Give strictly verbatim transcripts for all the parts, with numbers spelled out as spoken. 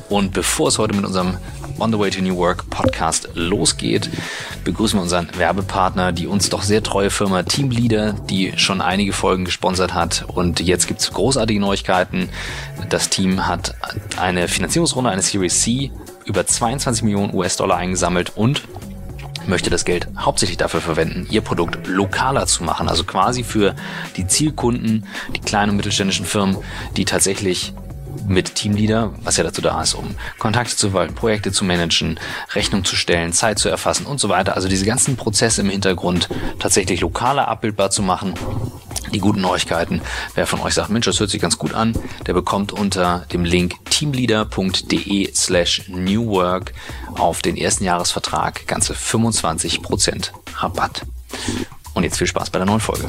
Und bevor es heute mit unserem On the Way to New Work Podcast losgeht, begrüßen wir unseren Werbepartner, die uns doch sehr treue Firma Teamleader, die schon einige Folgen gesponsert hat. Und jetzt gibt's großartige Neuigkeiten. Das Team hat eine Finanzierungsrunde, eine Series C, über zweiundzwanzig Millionen U S-Dollar eingesammelt und möchte das Geld hauptsächlich dafür verwenden, ihr Produkt lokaler zu machen. Also quasi für die Zielkunden, die kleinen und mittelständischen Firmen, die tatsächlich mit Teamleader, was ja dazu da ist, um Kontakte zu verwalten, Projekte zu managen, Rechnung zu stellen, Zeit zu erfassen und so weiter. Also diese ganzen Prozesse im Hintergrund tatsächlich lokaler abbildbar zu machen. Die guten Neuigkeiten, wer von euch sagt, Mensch, das hört sich ganz gut an, der bekommt unter dem Link teamleader.de slash newwork auf den ersten Jahresvertrag ganze fünfundzwanzig Prozent Rabatt. Und jetzt viel Spaß bei der neuen Folge.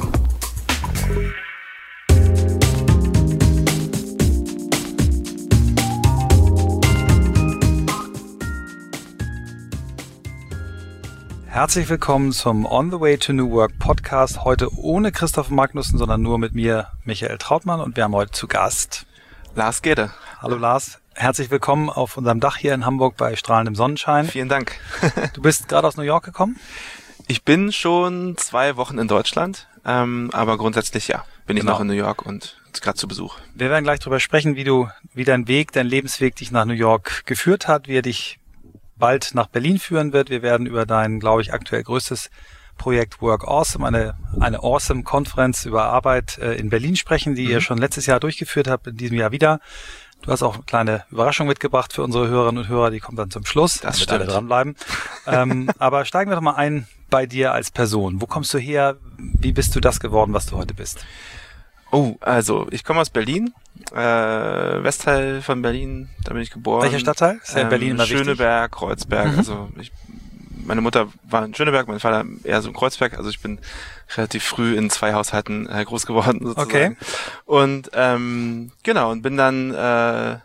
Herzlich willkommen zum On the Way to New Work Podcast. Heute ohne Christoph Magnussen, sondern nur mit mir, Michael Trautmann. Und wir haben heute zu Gast Lars Gede. Hallo Lars, herzlich willkommen auf unserem Dach hier in Hamburg bei strahlendem Sonnenschein. Vielen Dank. Du bist gerade aus New York gekommen? Ich bin schon zwei Wochen in Deutschland, ähm, aber grundsätzlich ja, bin ich Genau. noch in New York und gerade zu Besuch. Wir werden gleich darüber sprechen, wie du, wie dein Weg, dein Lebensweg dich nach New York geführt hat, wie er dich bald nach Berlin führen wird. Wir werden über dein, glaube ich, aktuell größtes Projekt Work Awesome, eine eine Awesome-Konferenz über Arbeit äh, in Berlin sprechen, die mhm. ihr schon letztes Jahr durchgeführt habt, in diesem Jahr wieder. Du hast auch eine kleine Überraschung mitgebracht für unsere Hörerinnen und Hörer, die kommt dann zum Schluss, das damit alle dranbleiben. ähm, aber steigen wir doch mal ein bei dir als Person. Wo kommst du her? Wie bist du das geworden, was du heute bist? Oh, also ich komme aus Berlin, äh, Westteil von Berlin, da bin ich geboren. Welcher Stadtteil? Ist ja in ähm, Berlin immer Schöneberg, Kreuzberg, Mhm. also ich, meine Mutter war in Schöneberg, mein Vater eher so in Kreuzberg, also ich bin relativ früh in zwei Haushalten äh, groß geworden sozusagen. Okay. Und ähm, genau, und bin dann äh,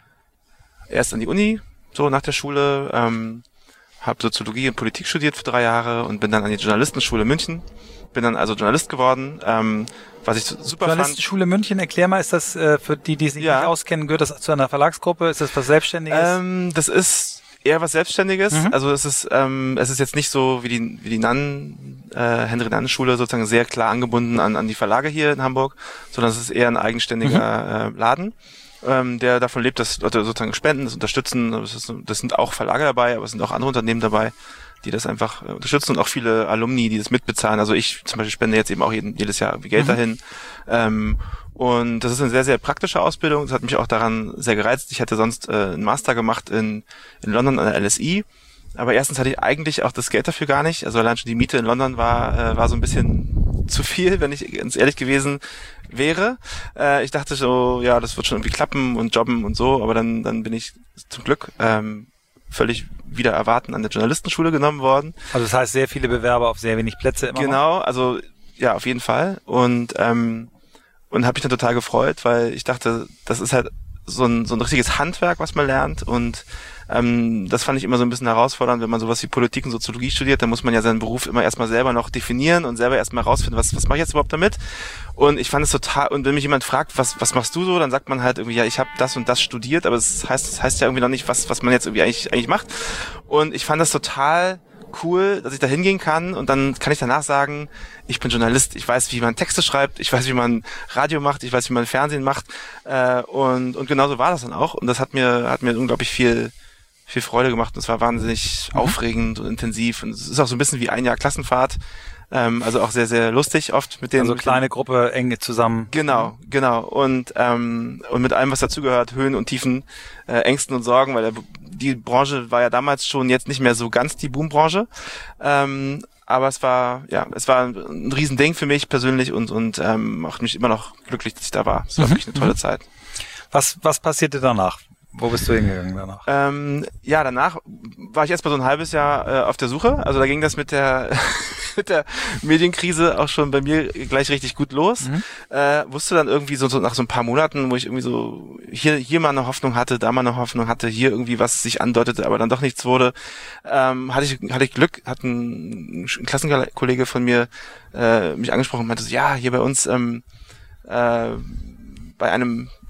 erst an die Uni, so nach der Schule, ähm, habe Soziologie und Politik studiert für drei Jahre und bin dann an die Journalistenschule München, bin dann also Journalist geworden, ähm, was ich super fand. Journalistenschule München, erklär mal, ist das äh, für die, die sich Ja. nicht auskennen, gehört das zu einer Verlagsgruppe? Ist das was Selbstständiges? Ähm, das ist eher was Selbstständiges. Mhm. Also es ist ähm, es ist jetzt nicht so wie die wie die Nannen äh, Henry-Nannen-Schule sozusagen sehr klar angebunden an an die Verlage hier in Hamburg, sondern es ist eher ein eigenständiger mhm. äh, Laden, ähm, der davon lebt, dass Leute sozusagen spenden, das unterstützen. Das, ist, das sind auch Verlage dabei, aber es sind auch andere Unternehmen dabei, die das einfach äh, unterstützen und auch viele Alumni, die das mitbezahlen. Also ich zum Beispiel spende jetzt eben auch jeden, jedes Jahr Geld mhm. dahin. Ähm, und das ist eine sehr, sehr praktische Ausbildung. Das hat mich auch daran sehr gereizt. Ich hatte sonst äh, einen Master gemacht in, in London an der L S I. Aber erstens hatte ich eigentlich auch das Geld dafür gar nicht. Also allein schon die Miete in London war, äh, war so ein bisschen zu viel, wenn ich ganz ehrlich gewesen wäre. Äh, ich dachte so, ja, das wird schon irgendwie klappen und jobben und so. Aber dann, dann bin ich zum Glück ähm, völlig wieder erwarten an der Journalistenschule genommen worden. Also das heißt, sehr viele Bewerber auf sehr wenig Plätze immer Genau, also ja, auf jeden Fall. Und ähm, und habe mich dann total gefreut, weil ich dachte, das ist halt so ein so ein richtiges Handwerk, was man lernt. Und ähm, das fand ich immer so ein bisschen herausfordernd, wenn man sowas wie Politik und Soziologie studiert, dann muss man ja seinen Beruf immer erstmal selber noch definieren und selber erstmal rausfinden, was was mache ich jetzt überhaupt damit. Und ich fand es total, und wenn mich jemand fragt, was was machst du so, dann sagt man halt irgendwie, ja, ich habe das und das studiert, aber es das heißt das heißt ja irgendwie noch nicht, was was man jetzt irgendwie eigentlich eigentlich macht. Und ich fand das total cool, dass ich da hingehen kann und dann kann ich danach sagen, ich bin Journalist, ich weiß, wie man Texte schreibt, ich weiß, wie man Radio macht, ich weiß, wie man Fernsehen macht, äh, und und genauso war das dann auch und das hat mir hat mir unglaublich viel viel Freude gemacht und es war wahnsinnig mhm. aufregend und intensiv und es ist auch so ein bisschen wie ein Jahr Klassenfahrt, ähm, also auch sehr sehr lustig oft mit den Also kleine Gruppe, eng zusammen. Genau, genau. Und ähm, und mit allem, was dazugehört, Höhen und Tiefen, äh, Ängsten und Sorgen, weil der, die Branche war ja damals schon jetzt nicht mehr so ganz die Boombranche. Ähm, aber es war, ja, es war ein Riesending für mich persönlich und und ähm, macht mich immer noch glücklich, dass ich da war. Es war mhm. wirklich eine tolle Zeit. Was was passierte danach? Wo bist du hingegangen danach? Ähm, ja, danach war ich erst mal so ein halbes Jahr äh, auf der Suche. Also da ging das mit der mit der Medienkrise auch schon bei mir gleich richtig gut los. Mhm. Äh, wusste dann irgendwie so, so nach so ein paar Monaten, wo ich irgendwie so hier hier mal eine Hoffnung hatte, da mal eine Hoffnung hatte, hier irgendwie was sich andeutete, aber dann doch nichts wurde. Ähm, hatte ich hatte ich Glück, hat ein, ein Klassenkollege von mir äh, mich angesprochen und meinte so, ja, hier bei uns ähm, äh, bei einem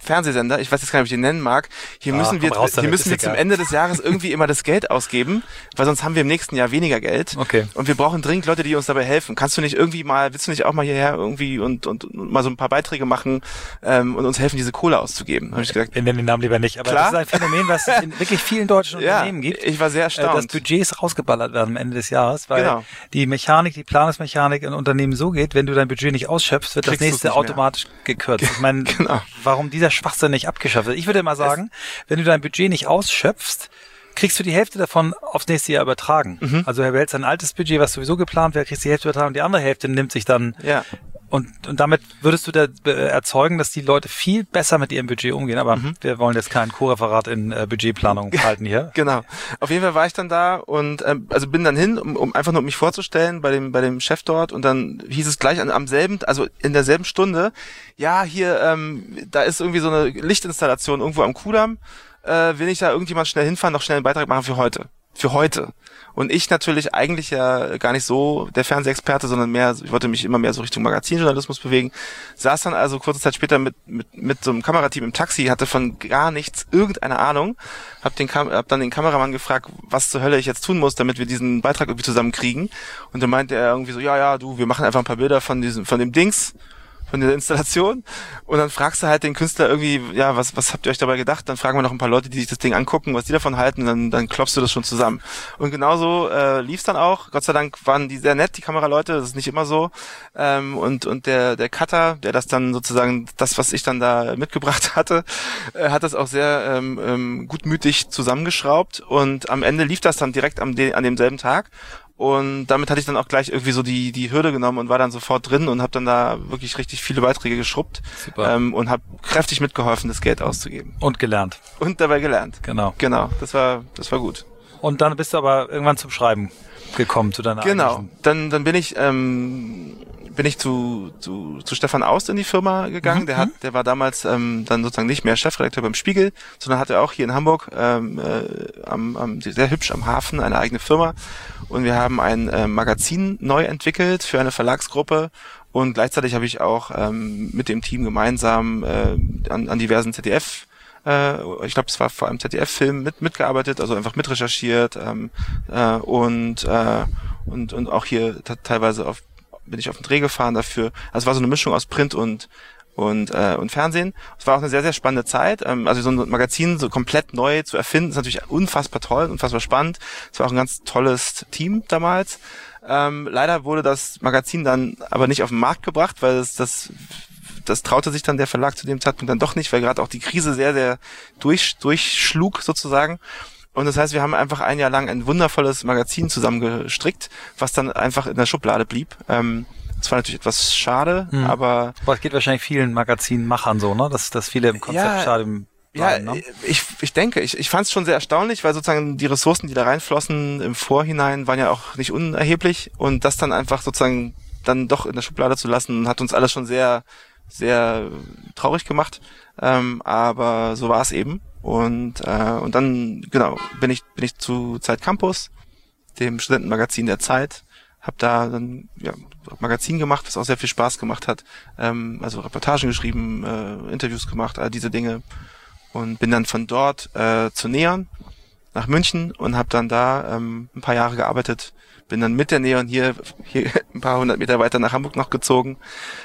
Fernsehsender, ich weiß jetzt gar nicht, ob ich den nennen mag, hier ah, müssen wir, raus, hier müssen wir zum Ende des Jahres irgendwie immer das Geld ausgeben, weil sonst haben wir im nächsten Jahr weniger Geld. Okay. Und wir brauchen dringend Leute, die uns dabei helfen. Kannst du nicht irgendwie mal, willst du nicht auch mal hierher irgendwie und, und, und mal so ein paar Beiträge machen ähm, und uns helfen, diese Kohle auszugeben? Hab ich gesagt, wir nennen den Namen lieber nicht, aber klar? das ist ein Phänomen, was es in wirklich vielen deutschen ja, Unternehmen gibt. Ich war sehr erstaunt. Dass Budgets rausgeballert werden am Ende des Jahres, weil genau. die Mechanik, die Planungsmechanik in Unternehmen so geht, wenn du dein Budget nicht ausschöpfst, wird Kriegst das nächste automatisch gekürzt. Ich meine, genau. warum dieser Schwachsinn nicht abgeschafft wird? Ich würde mal sagen, es wenn du dein Budget nicht ausschöpfst, kriegst du die Hälfte davon aufs nächste Jahr übertragen. Mhm. Also er behält sein altes Budget, was sowieso geplant wäre, kriegst die Hälfte übertragen und die andere Hälfte nimmt sich dann. Ja. Und, und damit würdest du da erzeugen, dass die Leute viel besser mit ihrem Budget umgehen. Aber mhm. wir wollen jetzt kein Co-Referat in äh, Budgetplanung halten hier. Genau. Auf jeden Fall war ich dann da und ähm, also bin dann hin, um, um einfach nur mich vorzustellen bei dem bei dem Chef dort. Und dann hieß es gleich an, am selben, also in derselben Stunde, ja, hier, ähm, da ist irgendwie so eine Lichtinstallation irgendwo am Kudamm. Äh, will ich da irgendjemand schnell hinfahren, noch schnell einen Beitrag machen für heute. Für heute. Und ich natürlich eigentlich ja gar nicht so der Fernsehexperte, sondern mehr, ich wollte mich immer mehr so Richtung Magazinjournalismus bewegen. Saß dann also kurze Zeit später mit mit mit so einem Kamerateam im Taxi, hatte von gar nichts irgendeine Ahnung. Hab den Kam- hab dann den Kameramann gefragt, was zur Hölle ich jetzt tun muss, damit wir diesen Beitrag irgendwie zusammenkriegen. Und dann meinte er irgendwie so, ja, ja, du, wir machen einfach ein paar Bilder von diesem von dem Dings. Von dieser Installation und dann fragst du halt den Künstler irgendwie, ja, was was habt ihr euch dabei gedacht? Dann fragen wir noch ein paar Leute, die sich das Ding angucken, was die davon halten, und dann dann klopfst du das schon zusammen. Und genauso äh, lief's dann auch. Gott sei Dank waren die sehr nett, die Kameraleute, das ist nicht immer so. Ähm, und und der der Cutter, der das dann sozusagen, das, was ich dann da mitgebracht hatte, äh, hat das auch sehr ähm, ähm, gutmütig zusammengeschraubt und am Ende lief das dann direkt am de- an demselben Tag. Und damit hatte ich dann auch gleich irgendwie so die die Hürde genommen und war dann sofort drin und habe dann da wirklich richtig viele Beiträge geschrubbt ähm, und habe kräftig mitgeholfen, das Geld auszugeben. Und gelernt. Und dabei gelernt. Genau. Genau, das war das war gut. Und dann bist du aber irgendwann zum Schreiben gekommen, zu deiner Genau, eigentlichen. dann dann bin ich ähm, bin ich zu zu zu Stefan Aust in die Firma gegangen. Mhm. Der hat der war damals ähm, dann sozusagen nicht mehr Chefredakteur beim Spiegel, sondern hatte auch hier in Hamburg ähm, äh, am, am sehr hübsch am Hafen eine eigene Firma. Und wir haben ein äh, Magazin neu entwickelt für eine Verlagsgruppe und gleichzeitig habe ich auch ähm, mit dem Team gemeinsam äh, an, an diversen Z D F, äh, ich glaube es war vor allem Z D F-Filmen mit mitgearbeitet, also einfach mitrecherchiert ähm, äh, und äh, und und auch hier t- teilweise auf bin ich auf den Dreh gefahren dafür. Also es war so eine Mischung aus Print und und äh, und Fernsehen. Es war auch eine sehr, sehr spannende Zeit. Ähm, also so ein Magazin so komplett neu zu erfinden, ist natürlich unfassbar toll, unfassbar spannend. Es war auch ein ganz tolles Team damals. Ähm, leider wurde das Magazin dann aber nicht auf den Markt gebracht, weil es das das traute sich dann der Verlag zu dem Zeitpunkt dann doch nicht, weil gerade auch die Krise sehr, sehr durch, durchschlug sozusagen. Und das heißt, wir haben einfach ein Jahr lang ein wundervolles Magazin zusammengestrickt, was dann einfach in der Schublade blieb. Ähm, das war natürlich etwas schade, hm. aber... Aber es geht wahrscheinlich vielen Magazinmachern so, ne? Dass, dass viele im Konzept ja, schade bleiben, ja, ne? ich, ich denke, ich, ich fand es schon sehr erstaunlich, weil sozusagen die Ressourcen, die da reinflossen im Vorhinein, waren ja auch nicht unerheblich. Und das dann einfach sozusagen dann doch in der Schublade zu lassen, hat uns alles schon sehr, sehr traurig gemacht. Ähm, aber so war es eben. Und äh, und dann genau bin ich bin ich zu Zeit Campus, dem Studentenmagazin der Zeit, habe da dann ja Magazin gemacht, was auch sehr viel Spaß gemacht hat, ähm, also Reportagen geschrieben, äh, Interviews gemacht, all diese Dinge und bin dann von dort äh, zu Neon nach München und habe dann da ähm, ein paar Jahre gearbeitet, bin dann mit der Neon hier hier ein paar hundert Meter weiter nach Hamburg noch gezogen.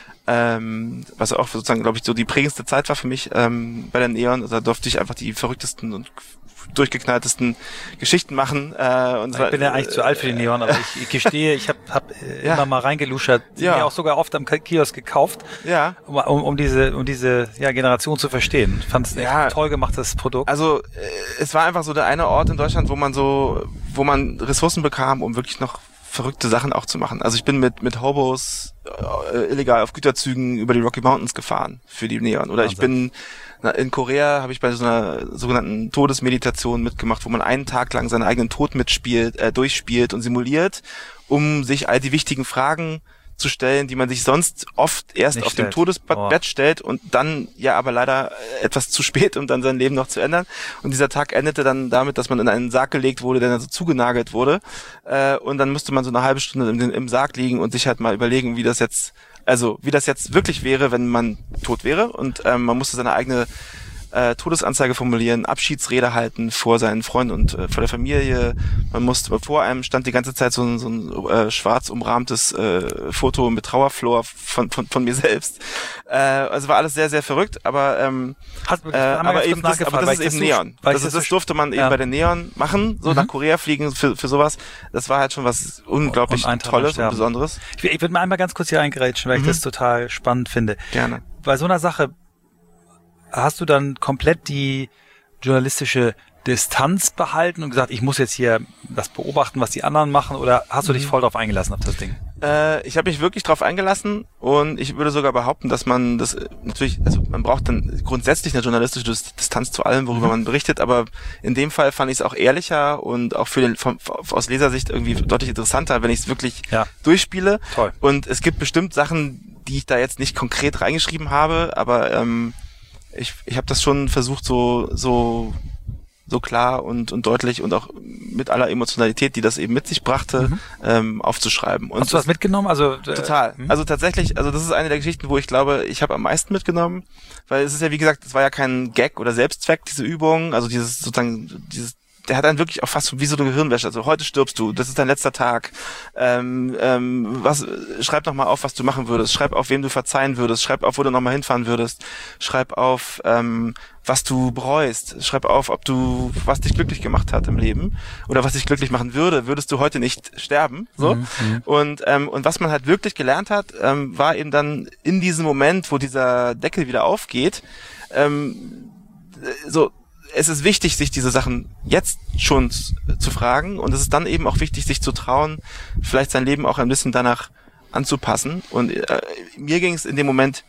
Ähm, was auch sozusagen, glaube ich, so die prägendste Zeit war für mich ähm, bei der Neon. Also da durfte ich einfach die verrücktesten und durchgeknalltesten Geschichten machen. Äh, und ich bin ja eigentlich äh, zu alt für die Neon, aber ich, ich gestehe, ich habe hab, äh, ja. immer mal reingeluschert, die ja. mir auch sogar oft am Kiosk gekauft, ja. um, um, um diese um diese ja, Generation zu verstehen. Ich fand es ja. ein toll gemachtes Produkt. Also äh, es war einfach so der eine Ort in Deutschland, wo man so, wo man Ressourcen bekam, um wirklich noch verrückte Sachen auch zu machen. Also ich bin mit mit Hobos äh, illegal auf Güterzügen über die Rocky Mountains gefahren für die Neon. Oder Wahnsinn. Ich bin na, in Korea, habe ich bei so einer sogenannten Todesmeditation mitgemacht, wo man einen Tag lang seinen eigenen Tod mitspielt, äh, durchspielt und simuliert, um sich all die wichtigen Fragen zu stellen, die man sich sonst oft erst Nicht auf stellt. dem Todesbett oh. stellt und dann ja aber leider etwas zu spät, um dann sein Leben noch zu ändern. Und dieser Tag endete dann damit, dass man in einen Sarg gelegt wurde, der dann so zugenagelt wurde. Äh, und dann musste man so eine halbe Stunde im, im Sarg liegen und sich halt mal überlegen, wie das jetzt Also wie das jetzt wirklich wäre, wenn man tot wäre und ähm, man musste seine eigene äh, Todesanzeige formulieren, Abschiedsrede halten vor seinen Freunden und äh, vor der Familie. Man musste, vor einem stand die ganze Zeit so ein, so ein äh, schwarz umrahmtes äh, Foto mit Trauerflor von, von, von mir selbst. Äh, also war alles sehr, sehr verrückt, aber ähm, Hast, äh, aber eben das, aber das ist eben Neon. Das, das, das durfte man eben ja. bei den Neon machen, so mhm. nach Korea fliegen für, für sowas. Das war halt schon was unglaublich und Tolles und Besonderes. Ich, ich würde mal einmal ganz kurz hier eingerätschen, weil mhm. ich das total spannend finde. Gerne. Bei so einer Sache hast du dann komplett die journalistische Distanz behalten und gesagt, ich muss jetzt hier das beobachten, was die anderen machen, oder hast du dich voll drauf eingelassen auf das Ding? Äh, ich habe mich wirklich drauf eingelassen und ich würde sogar behaupten, dass man das natürlich, also man braucht dann grundsätzlich eine journalistische Distanz zu allem, worüber mhm. man berichtet, aber in dem Fall fand ich es auch ehrlicher und auch für den vom, aus Lesersicht irgendwie deutlich interessanter, wenn ich es wirklich ja. durchspiele. Toll. Und es gibt bestimmt Sachen, die ich da jetzt nicht konkret reingeschrieben habe, aber ähm, ich ich habe das schon versucht, so so so klar und und deutlich und auch mit aller Emotionalität, die das eben mit sich brachte, mhm. ähm, aufzuschreiben. Und hast du was mitgenommen? Also äh, total. Mh. Also tatsächlich, also das ist eine der Geschichten, wo ich glaube, ich habe am meisten mitgenommen, weil es ist ja, wie gesagt, es war ja kein Gag oder Selbstzweck, diese Übung, also dieses sozusagen dieses der hat dann wirklich auch fast wie so eine Gehirnwäsche. Also heute stirbst du, das ist dein letzter Tag. Ähm, ähm, was? Schreib noch mal auf, was du machen würdest. Schreib auf, wem du verzeihen würdest. Schreib auf, wo du noch mal hinfahren würdest. Schreib auf, ähm, was du bereust. Schreib auf, ob du, was dich glücklich gemacht hat im Leben oder was dich glücklich machen würde. Würdest du heute nicht sterben? So. Mhm. Und ähm, und was man halt wirklich gelernt hat, ähm, war eben dann in diesem Moment, wo dieser Deckel wieder aufgeht, ähm, so. Es ist wichtig, sich diese Sachen jetzt schon zu fragen, und es ist dann eben auch wichtig, sich zu trauen, vielleicht sein Leben auch ein bisschen danach anzupassen. Und äh, mir ging es in dem Moment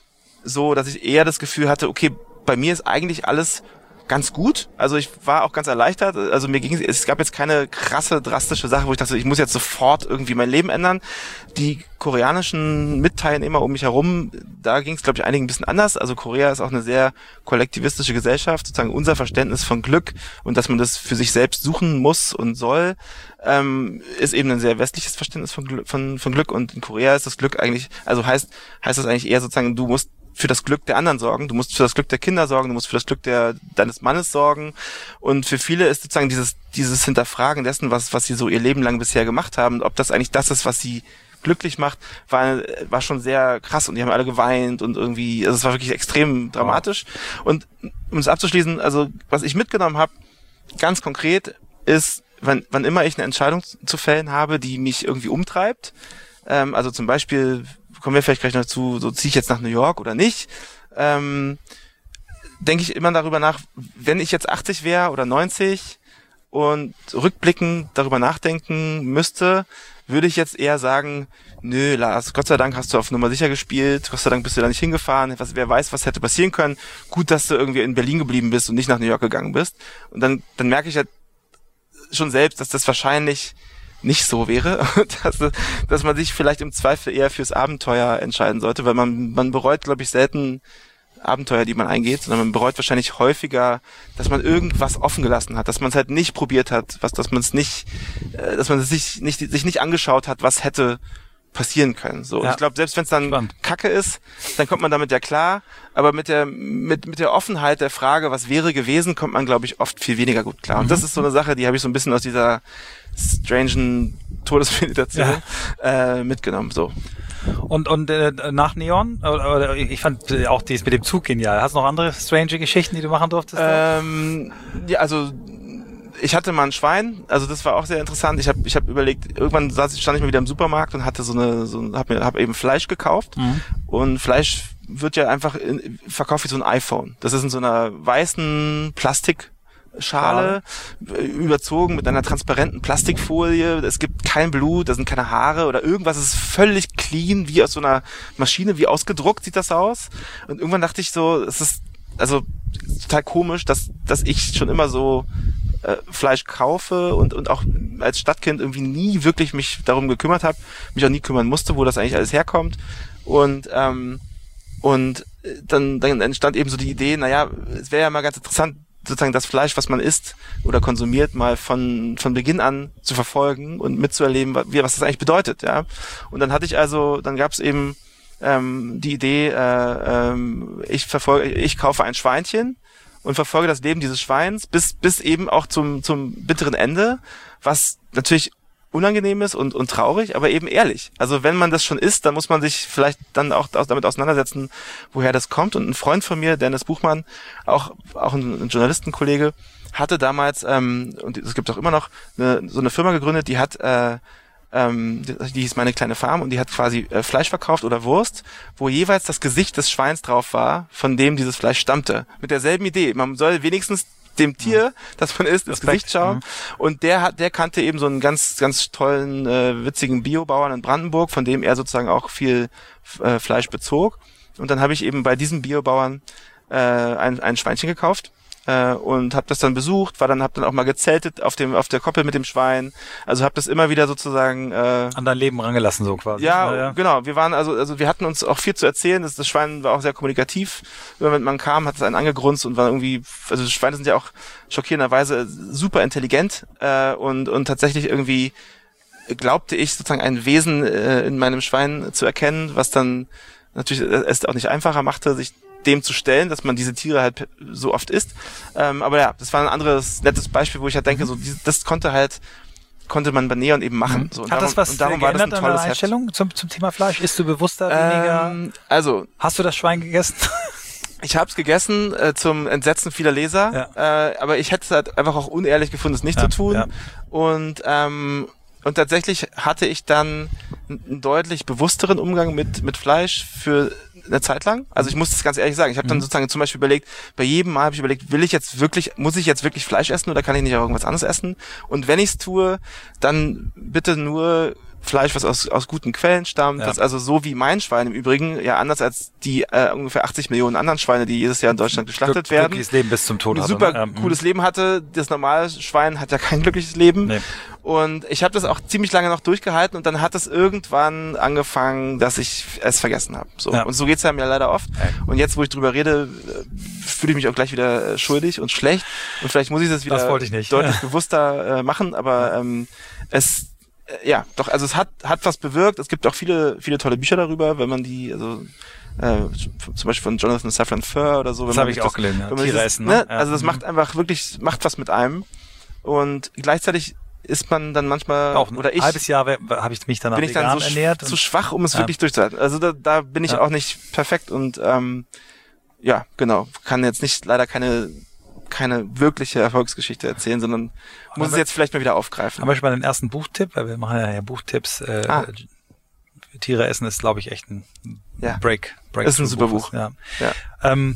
so, dass ich eher das Gefühl hatte, okay, bei mir ist eigentlich alles ganz gut. Also ich war auch ganz erleichtert. Also mir ging es, es gab jetzt keine krasse, drastische Sache, wo ich dachte, ich muss jetzt sofort irgendwie mein Leben ändern. Die koreanischen Mitteilnehmer um mich herum, da ging es, glaube ich, einigen ein bisschen anders. Also Korea ist auch eine sehr kollektivistische Gesellschaft. Sozusagen unser Verständnis von Glück und dass man das für sich selbst suchen muss und soll, ähm, ist eben ein sehr westliches Verständnis von, Gl- von, von Glück. Und in Korea ist das Glück eigentlich, also heißt, heißt das eigentlich eher sozusagen, du musst für das Glück der anderen sorgen, du musst für das Glück der Kinder sorgen, du musst für das Glück der deines Mannes sorgen, und für viele ist sozusagen dieses dieses Hinterfragen dessen, was was sie so ihr Leben lang bisher gemacht haben, ob das eigentlich das ist, was sie glücklich macht, war war schon sehr krass, und die haben alle geweint und irgendwie, also es war wirklich extrem dramatisch. Wow. Und um es abzuschließen, also was ich mitgenommen habe, ganz konkret, ist, wann wann immer ich eine Entscheidung zu fällen habe, die mich irgendwie umtreibt, ähm, also zum Beispiel kommen wir vielleicht gleich noch zu, so ziehe ich jetzt nach New York oder nicht, ähm, denke ich immer darüber nach, wenn ich jetzt achtzig wäre oder neunzig und rückblickend darüber nachdenken müsste, würde ich jetzt eher sagen, nö, Lars, Gott sei Dank hast du auf Nummer sicher gespielt, Gott sei Dank bist du da nicht hingefahren, was, wer weiß, was hätte passieren können, gut, dass du irgendwie in Berlin geblieben bist und nicht nach New York gegangen bist. Und dann, dann merke ich ja schon selbst, dass das wahrscheinlich nicht so wäre, dass, dass man sich vielleicht im Zweifel eher fürs Abenteuer entscheiden sollte, weil man man bereut, glaube ich, selten Abenteuer, die man eingeht, sondern man bereut wahrscheinlich häufiger, dass man irgendwas offen gelassen hat, dass man es halt nicht probiert hat, was, dass man es nicht, äh, dass man es sich nicht sich nicht angeschaut hat, was hätte passieren können. So, ja. Ich glaube, selbst wenn es dann Spannend. Kacke ist, dann kommt man damit ja klar. Aber mit der mit mit der Offenheit der Frage, was wäre gewesen, kommt man, glaube ich, oft viel weniger gut klar. Mhm. Und das ist so eine Sache, die habe ich so ein bisschen aus dieser strangen Todesmeditation ja. äh, mitgenommen. So. Und und äh, nach Neon, oder, oder ich fand auch dies mit dem Zug genial. Hast du noch andere strange Geschichten, die du machen durftest? Ähm, ja, also ich hatte mal ein Schwein, also das war auch sehr interessant. Ich habe ich hab überlegt, irgendwann saß, stand ich mal wieder im Supermarkt und hatte so eine, so hab mir hab eben Fleisch gekauft. Mhm. Und Fleisch wird ja einfach in, verkauft wie so ein iPhone. Das ist in so einer weißen Plastikschale, Schale. überzogen mit einer transparenten Plastikfolie. Es gibt kein Blut, da sind keine Haare oder irgendwas. Es ist völlig clean, wie aus so einer Maschine, wie ausgedruckt sieht das aus. Und irgendwann dachte ich so, es ist also total komisch, dass dass ich schon immer so äh, Fleisch kaufe und und auch als Stadtkind irgendwie nie wirklich mich darum gekümmert habe, mich auch nie kümmern musste, wo das eigentlich alles herkommt. Und ähm, und dann dann entstand eben so die Idee, naja, es wäre ja mal ganz interessant, sozusagen das Fleisch, was man isst oder konsumiert, mal von von Beginn an zu verfolgen und mitzuerleben, wie, was das eigentlich bedeutet, ja. Und dann hatte ich also, dann gab es eben ähm, die Idee, äh, ähm, ich verfolge, ich kaufe ein Schweinchen und verfolge das Leben dieses Schweins bis bis eben auch zum zum bitteren Ende, was natürlich unangenehm ist und und traurig, aber eben ehrlich. Also wenn man das schon isst, dann muss man sich vielleicht dann auch damit auseinandersetzen, woher das kommt. Und ein Freund von mir, Dennis Buchmann, auch auch ein, ein Journalistenkollege, hatte damals ähm, und es gibt auch immer noch eine, so eine Firma gegründet, die hat äh, ähm, die, die hieß Meine kleine Farm und die hat quasi äh, Fleisch verkauft oder Wurst, wo jeweils das Gesicht des Schweins drauf war, von dem dieses Fleisch stammte. Mit derselben Idee. Man soll wenigstens dem Tier, das man isst, ins Gesicht schauen. Mhm. Und der hat, der kannte eben so einen ganz, ganz tollen, äh, witzigen Biobauern in Brandenburg, von dem er sozusagen auch viel äh, Fleisch bezog. Und dann habe ich eben bei diesem Biobauern äh, ein, ein Schweinchen gekauft. Äh, und habe das dann besucht, war dann hab dann auch mal gezeltet auf dem auf der Koppel mit dem Schwein. Also habe das immer wieder sozusagen äh, an dein Leben rangelassen so quasi. Ja, ja, ja, genau. Wir waren also also wir hatten uns auch viel zu erzählen. Das, das Schwein war auch sehr kommunikativ. Wenn man kam, hat es einen angegrunzt und war irgendwie. Also Schweine sind ja auch schockierenderweise super intelligent äh, und und tatsächlich irgendwie glaubte ich sozusagen ein Wesen äh, in meinem Schwein zu erkennen, was dann natürlich es auch nicht einfacher machte, sich dem zu stellen, dass man diese Tiere halt so oft isst. Ähm, aber ja, das war ein anderes nettes Beispiel, wo ich halt denke, so dieses, das konnte halt konnte man bei Neon eben machen. So, und Hat darum, das was und darum geändert war das ein an deiner tolles Einstellung zum, zum Thema Fleisch? Isst du bewusster, ähm, weniger? Also hast du das Schwein gegessen? Ich habe es gegessen äh, zum Entsetzen vieler Leser, ja. äh, aber ich hätte es halt einfach auch unehrlich gefunden, es nicht ja, zu tun. Ja. Und ähm, und tatsächlich hatte ich dann einen deutlich bewussteren Umgang mit mit Fleisch für eine Zeit lang. Also ich muss das ganz ehrlich sagen. Ich habe dann sozusagen zum Beispiel überlegt, bei jedem Mal habe ich überlegt, will ich jetzt wirklich, muss ich jetzt wirklich Fleisch essen oder kann ich nicht auch irgendwas anderes essen? Und wenn ich es tue, dann bitte nur Fleisch, was aus aus guten Quellen stammt, ja. Das also so wie mein Schwein im Übrigen, ja anders als die äh, ungefähr achtzig Millionen anderen Schweine, die jedes Jahr in Deutschland geschlachtet Glück, werden. Glückliches Leben bis zum Tod. Ein super hatte, ne? cooles Leben hatte. Das normale Schwein hat ja kein glückliches Leben. Nee. Und ich habe das auch ziemlich lange noch durchgehalten und dann hat es irgendwann angefangen, dass ich es vergessen habe. So. Ja. Und so geht's einem ja leider oft. Ja. Und jetzt, wo ich drüber rede, fühle ich mich auch gleich wieder schuldig und schlecht. Und vielleicht muss ich das wieder das wollte ich nicht. deutlich ja. bewusster äh, machen, aber ähm, es ja, doch, also es hat hat was bewirkt. Es gibt auch viele viele tolle Bücher darüber, wenn man die, also äh, zum Beispiel von Jonathan Safran Foer oder so. Das habe ich auch gelesen, ja. Tiere dieses, essen. Ne? Ne? Also das mhm. macht einfach wirklich, macht was mit einem. Und gleichzeitig ist man dann manchmal, auch ein oder ich, halbes Jahr habe ich mich danach bin ich dann so ernährt. zu schwach, um es ja. wirklich durchzuhalten. Also da, da bin ich ja. auch nicht perfekt und ähm, ja, genau, kann jetzt nicht, leider keine keine wirkliche Erfolgsgeschichte erzählen, sondern aber muss es jetzt vielleicht mal wieder aufgreifen. Aber ich mal den ersten Buchtipp, weil wir machen ja, ja Buchtipps. Äh, ah. Tiere essen ist, glaube ich, echt ein ja. Break. Break ist ein super Buch. Buch. Ja. Ja. Ähm,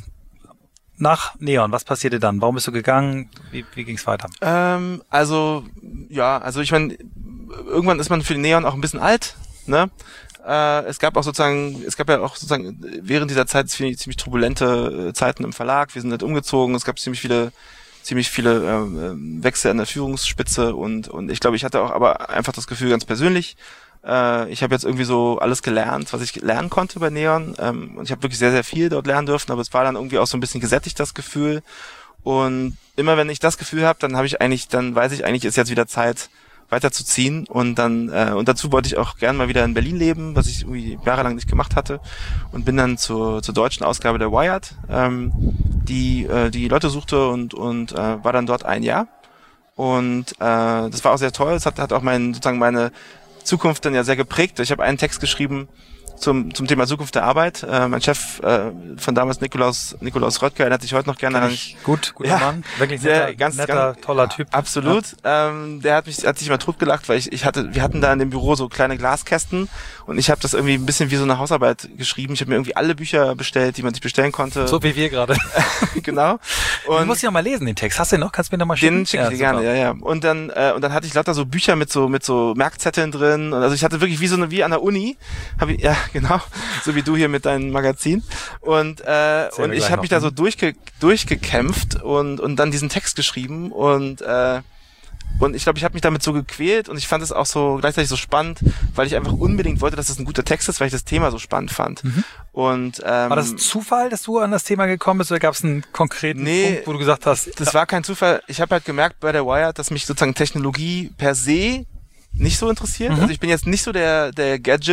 nach Neon, was passierte dann? Warum bist du gegangen? Wie, wie ging es weiter? Ähm, also, ja, also ich meine, irgendwann ist man für Neon auch ein bisschen alt, ne? Äh, es gab auch sozusagen, es gab ja auch sozusagen während dieser Zeit ziemlich, ziemlich turbulente äh, Zeiten im Verlag. Wir sind halt umgezogen. Es gab ziemlich viele, ziemlich viele äh, Wechsel an der Führungsspitze und und ich glaube, ich hatte auch aber einfach das Gefühl, ganz persönlich, äh, ich habe jetzt irgendwie so alles gelernt, was ich lernen konnte bei Neon. Ähm, und ich habe wirklich sehr, sehr viel dort lernen dürfen. Aber es war dann irgendwie auch so ein bisschen gesättigt, das Gefühl. Und immer wenn ich das Gefühl habe, dann habe ich eigentlich, dann weiß ich eigentlich, ist jetzt wieder Zeit, weiterzuziehen und dann äh, und dazu wollte ich auch gern mal wieder in Berlin leben, was ich irgendwie jahrelang nicht gemacht hatte und bin dann zur zur deutschen Ausgabe der Wired, ähm, die äh, die Leute suchte und und äh, war dann dort ein Jahr und äh, das war auch sehr toll. Es hat hat auch mein sozusagen meine Zukunft dann ja sehr geprägt. Ich habe einen Text geschrieben zum zum Thema Zukunft der Arbeit. Äh, mein Chef äh, von damals, Nikolaus Nikolaus Röttger, erinnert sich heute noch gerne an mich. Gut, guter ja, Mann, wirklich sehr, netter, ganz, netter ganz, toller Typ. Absolut. Ja. Ähm, der hat mich hat sich immer totgelacht, weil ich ich hatte wir hatten da in dem Büro so kleine Glaskästen und ich habe das irgendwie ein bisschen wie so eine Hausarbeit geschrieben. Ich habe mir irgendwie alle Bücher bestellt, die man sich bestellen konnte. So wie wir gerade. Genau. Und du musst ihn noch mal lesen, den Text. Hast du den noch? Kannst du mir noch mal schicken? Den schicke ich dir gerne, ja, ja. Und dann äh, und dann hatte ich lauter so Bücher mit so mit so Merkzetteln drin und also ich hatte wirklich wie so eine wie an der Uni, habe ich ja, genau. So wie du hier mit deinem Magazin. Und äh, und ich habe mich da so durchge durchgekämpft und und dann diesen Text geschrieben und äh, und ich glaube, ich habe mich damit so gequält und ich fand es auch so gleichzeitig so spannend, weil ich einfach unbedingt wollte, dass es ein guter Text ist, weil ich das Thema so spannend fand. Mhm. Und ähm, war das ein Zufall, dass du an das Thema gekommen bist oder gab es einen konkreten nee, Punkt, wo du gesagt hast? Das war kein Zufall. Ich habe halt gemerkt bei der Wired, dass mich sozusagen Technologie per se nicht so interessiert. Mhm. Also ich bin jetzt nicht so der der Gadget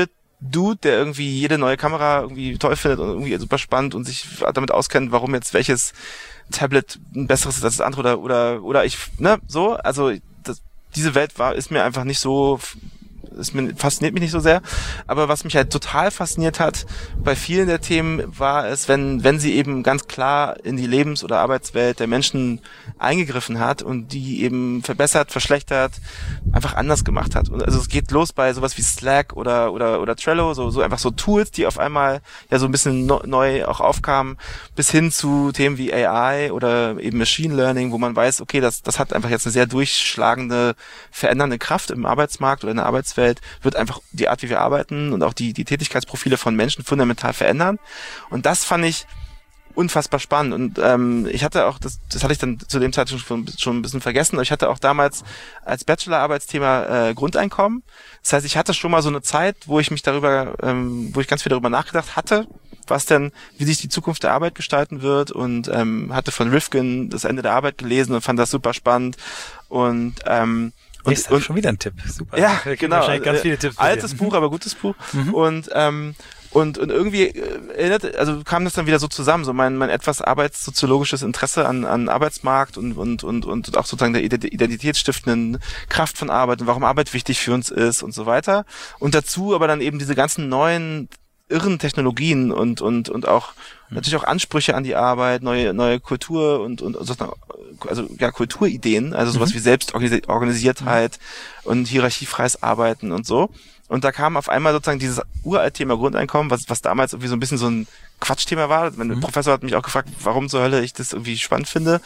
Dude, der irgendwie jede neue Kamera irgendwie toll findet und irgendwie super spannend und sich damit auskennt, warum jetzt welches Tablet ein besseres ist als das andere oder oder oder ich, ne, so, also das, diese Welt war ist mir einfach nicht so, es fasziniert mich nicht so sehr, aber was mich halt total fasziniert hat bei vielen der Themen war es, wenn wenn sie eben ganz klar in die Lebens- oder Arbeitswelt der Menschen eingegriffen hat und die eben verbessert, verschlechtert, einfach anders gemacht hat. Und also es geht los bei sowas wie Slack oder oder oder Trello, so so einfach so Tools, die auf einmal ja so ein bisschen no, neu auch aufkamen, bis hin zu Themen wie A I oder eben Machine Learning, wo man weiß, okay, das das hat einfach jetzt eine sehr durchschlagende, verändernde Kraft im Arbeitsmarkt oder in der Arbeitswelt, wird einfach die Art, wie wir arbeiten und auch die die Tätigkeitsprofile von Menschen fundamental verändern. Und das fand ich unfassbar spannend. Und ähm, ich hatte auch, das das hatte ich dann zu dem Zeitpunkt schon, schon ein bisschen vergessen, aber ich hatte auch damals als Bachelorarbeitsthema äh, Grundeinkommen. Das heißt, ich hatte schon mal so eine Zeit, wo ich mich darüber, ähm, wo ich ganz viel darüber nachgedacht hatte, was denn, wie sich die Zukunft der Arbeit gestalten wird, und ähm, hatte von Rifkin das Ende der Arbeit gelesen und fand das super spannend. Und ähm, Und, ist und schon wieder ein Tipp, super. Ja, genau. Wahrscheinlich ganz viele Tipps. Altes Buch, aber gutes Buch. Mhm. Und ähm, und und irgendwie erinnert, also kam das dann wieder so zusammen, so mein mein etwas arbeitssoziologisches Interesse an an Arbeitsmarkt und und und und auch sozusagen der identitätsstiftenden Kraft von Arbeit und warum Arbeit wichtig für uns ist und so weiter. Und dazu aber dann eben diese ganzen neuen irren Technologien und und und auch mhm. natürlich auch Ansprüche an die Arbeit, neue neue Kultur und und also ja Kulturideen, also sowas mhm. wie Selbstorganisiertheit mhm. und hierarchiefreies Arbeiten und so. Und da kam auf einmal sozusagen dieses uralte Thema Grundeinkommen, was was damals irgendwie so ein bisschen so ein Quatschthema war. Mein mhm. Professor hat mich auch gefragt, warum zur Hölle ich das irgendwie spannend finde.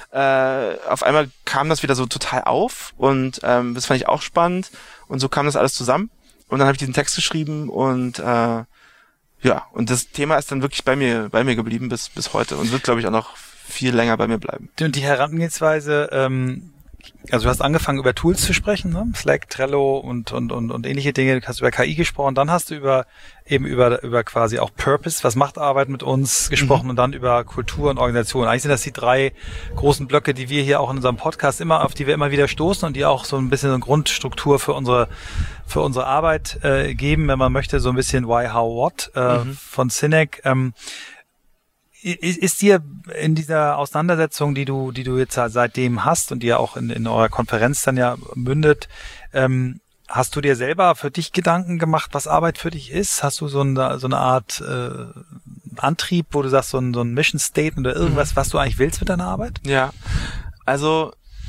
Äh, auf einmal kam das wieder so total auf und ähm, das fand ich auch spannend. Und so kam das alles zusammen. Und dann habe ich diesen Text geschrieben und äh, ja, und das Thema ist dann wirklich bei mir bei mir geblieben bis bis heute und wird, glaube ich, auch noch viel länger bei mir bleiben. Und die Herangehensweise, ähm, also du hast angefangen über Tools zu sprechen, ne? Slack, Trello und und und und ähnliche Dinge. Du hast über K I gesprochen, dann hast du über eben über über quasi auch Purpose, was macht Arbeit mit uns gesprochen, mhm. und dann über Kultur und Organisation. Eigentlich sind das die drei großen Blöcke, die wir hier auch in unserem Podcast immer, auf die wir immer wieder stoßen und die auch so ein bisschen eine Grundstruktur für unsere für unsere Arbeit äh, geben, wenn man möchte, so ein bisschen Why, How, What äh, mhm. von Sinek. Ähm, ist, ist dir in dieser Auseinandersetzung, die du die du jetzt seitdem hast und die ja auch in, in eurer Konferenz dann ja mündet, ähm, hast du dir selber für dich Gedanken gemacht, was Arbeit für dich ist? Hast du so eine, so eine Art äh, Antrieb, wo du sagst, so ein, so ein Mission Statement oder irgendwas, mhm. was du eigentlich willst mit deiner Arbeit? Ja, also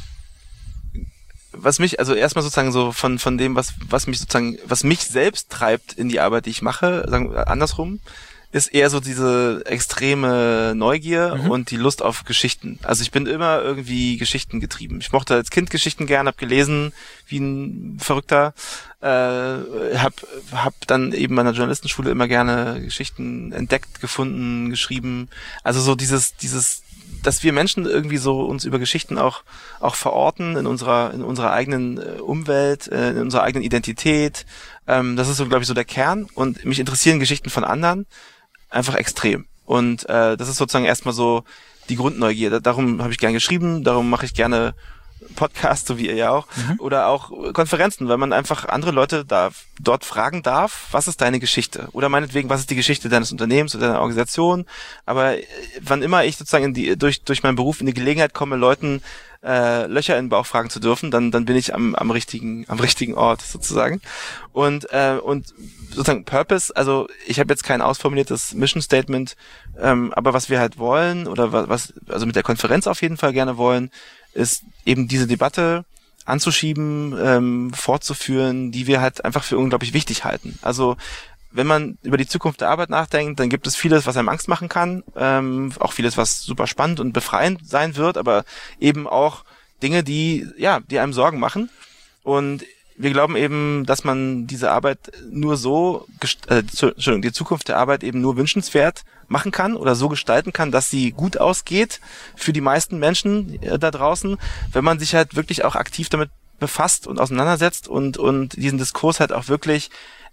was mich, also erstmal sozusagen so von von dem, was was mich sozusagen, was mich selbst treibt in die Arbeit, die ich mache, sagen wir andersrum, ist eher so diese extreme Neugier mhm. und die Lust auf Geschichten. Also ich bin immer irgendwie Geschichten getrieben. Ich mochte als Kind Geschichten gern, habe gelesen wie ein Verrückter, äh, hab hab dann eben an der Journalistenschule immer gerne Geschichten entdeckt, gefunden, geschrieben. Also so dieses dieses dass wir Menschen irgendwie so uns über Geschichten auch auch verorten in unserer in unserer eigenen äh, Umwelt, äh, in unserer eigenen Identität. Ähm, das ist so, glaube ich, so der Kern. Und mich interessieren Geschichten von anderen einfach extrem. Und äh, das ist sozusagen erstmal so die Grundneugier. Darum habe ich gern geschrieben, darum mache ich gerne Podcasts, so wie ihr ja auch, mhm. oder auch Konferenzen, weil man einfach andere Leute da dort fragen darf, was ist deine Geschichte? Oder meinetwegen, was ist die Geschichte deines Unternehmens oder deiner Organisation? Aber wann immer ich sozusagen in die, durch durch meinen Beruf in die Gelegenheit komme, Leuten äh, Löcher in den Bauch fragen zu dürfen, dann dann bin ich am am richtigen am richtigen Ort sozusagen. Und äh, und sozusagen Purpose, also ich habe jetzt kein ausformuliertes Mission Statement, ähm, aber was wir halt wollen oder was, was also mit der Konferenz auf jeden Fall gerne wollen, ist eben diese Debatte anzuschieben, ähm, fortzuführen, die wir halt einfach für unglaublich wichtig halten. Also wenn man über die Zukunft der Arbeit nachdenkt, dann gibt es vieles, was einem Angst machen kann, ähm, auch vieles, was super spannend und befreiend sein wird, aber eben auch Dinge, die ja, die einem Sorgen machen. Und wir glauben eben, dass man diese Arbeit nur so, äh, Entschuldigung, die Zukunft der Arbeit eben nur wünschenswert machen kann oder so gestalten kann, dass sie gut ausgeht für die meisten Menschen äh, da draußen, wenn man sich halt wirklich auch aktiv damit befasst und auseinandersetzt und und diesen Diskurs halt auch wirklich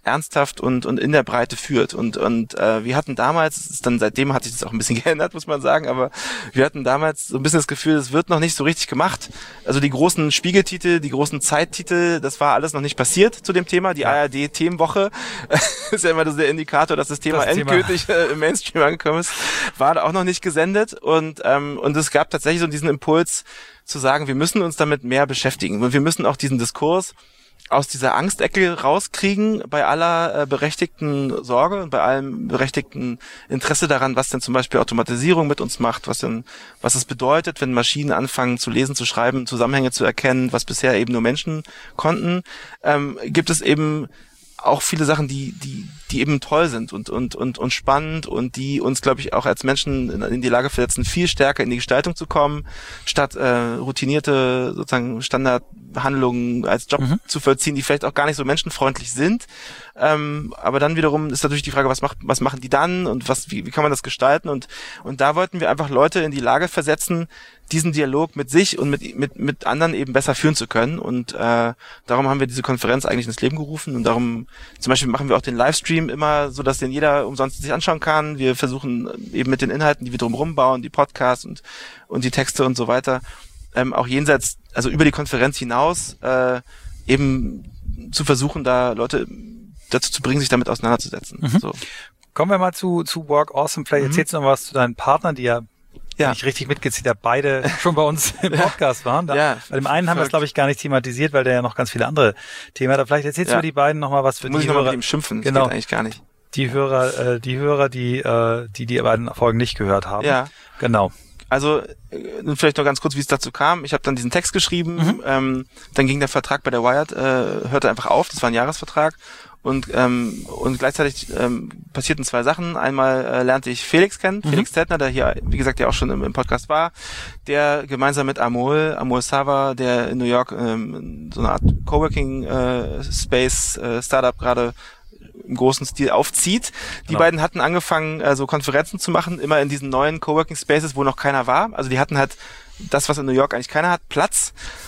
ernsthaft und und in der Breite führt. Und und äh, wir hatten damals, ist dann seitdem hat sich das auch ein bisschen geändert, muss man sagen, aber wir hatten damals so ein bisschen das Gefühl, es wird noch nicht so richtig gemacht. Also die großen Spiegeltitel, die großen Zeittitel, das war alles noch nicht passiert zu dem Thema. Die ja. A R D-Themenwoche ist ja immer der Indikator, dass das Thema das endgültig Thema. Äh, im Mainstream angekommen ist, war auch noch nicht gesendet. Und ähm, und es gab tatsächlich so diesen Impuls zu sagen, wir müssen uns damit mehr beschäftigen und wir müssen auch diesen Diskurs aus dieser Angstecke rauskriegen, bei aller äh, berechtigten Sorge und bei allem berechtigten Interesse daran, was denn zum Beispiel Automatisierung mit uns macht, was denn, was es bedeutet, wenn Maschinen anfangen zu lesen, zu schreiben, Zusammenhänge zu erkennen, was bisher eben nur Menschen konnten, ähm, gibt es eben auch viele Sachen, die die die eben toll sind und und und und spannend und die uns, glaube ich, auch als Menschen in, in die Lage versetzen, viel stärker in die Gestaltung zu kommen, statt äh, routinierte sozusagen Standardhandlungen als Job mhm. zu vollziehen, die vielleicht auch gar nicht so menschenfreundlich sind. Ähm, aber dann wiederum ist natürlich die Frage, was macht was machen die dann und was wie, wie kann man das gestalten und und da wollten wir einfach Leute in die Lage versetzen, diesen Dialog mit sich und mit mit mit anderen eben besser führen zu können und äh, darum haben wir diese Konferenz eigentlich ins Leben gerufen und darum zum Beispiel machen wir auch den Livestream immer so, dass den jeder umsonst sich anschauen kann. Wir versuchen eben mit den Inhalten, die wir drumherum bauen, die Podcasts und und die Texte und so weiter, ähm, auch jenseits, also über die Konferenz hinaus äh, eben zu versuchen, da Leute dazu zu bringen, sich damit auseinanderzusetzen. Mhm. So. Kommen wir mal zu zu Work Awesome. Vielleicht mhm. erzählst du noch was zu deinen Partnern, die ja Ja. Wenn ich richtig mitgezählt habe, beide schon bei uns im Podcast waren. Da, ja, bei dem einen haben wir es, glaube ich, gar nicht thematisiert, weil der ja noch ganz viele andere Themen hat. Aber vielleicht erzählst ja. du die beiden nochmal was für Muss die ich Hörer. Muss ich nochmal mit ihm schimpfen, das genau. geht eigentlich gar nicht. Die Hörer, äh, die Hörer, die, äh, die die beiden Folgen nicht gehört haben. Ja. Genau. Also äh, vielleicht noch ganz kurz, wie es dazu kam. Ich habe dann diesen Text geschrieben, mhm. ähm, dann ging der Vertrag bei der Wired, äh, hörte einfach auf, das war ein Jahresvertrag. Und ähm, und gleichzeitig ähm, passierten zwei Sachen. Einmal äh, lernte ich Felix kennen, mhm. Felix Zeltner, der hier, wie gesagt, ja auch schon im, im Podcast war, der gemeinsam mit Amol, Amol Sava, der in New York ähm, so eine Art Coworking äh, Space äh, Startup gerade im großen Stil aufzieht. Die genau. beiden hatten angefangen, äh, so Konferenzen zu machen, immer in diesen neuen Coworking Spaces, wo noch keiner war. Also die hatten halt das, was in New York eigentlich keiner hat, Platz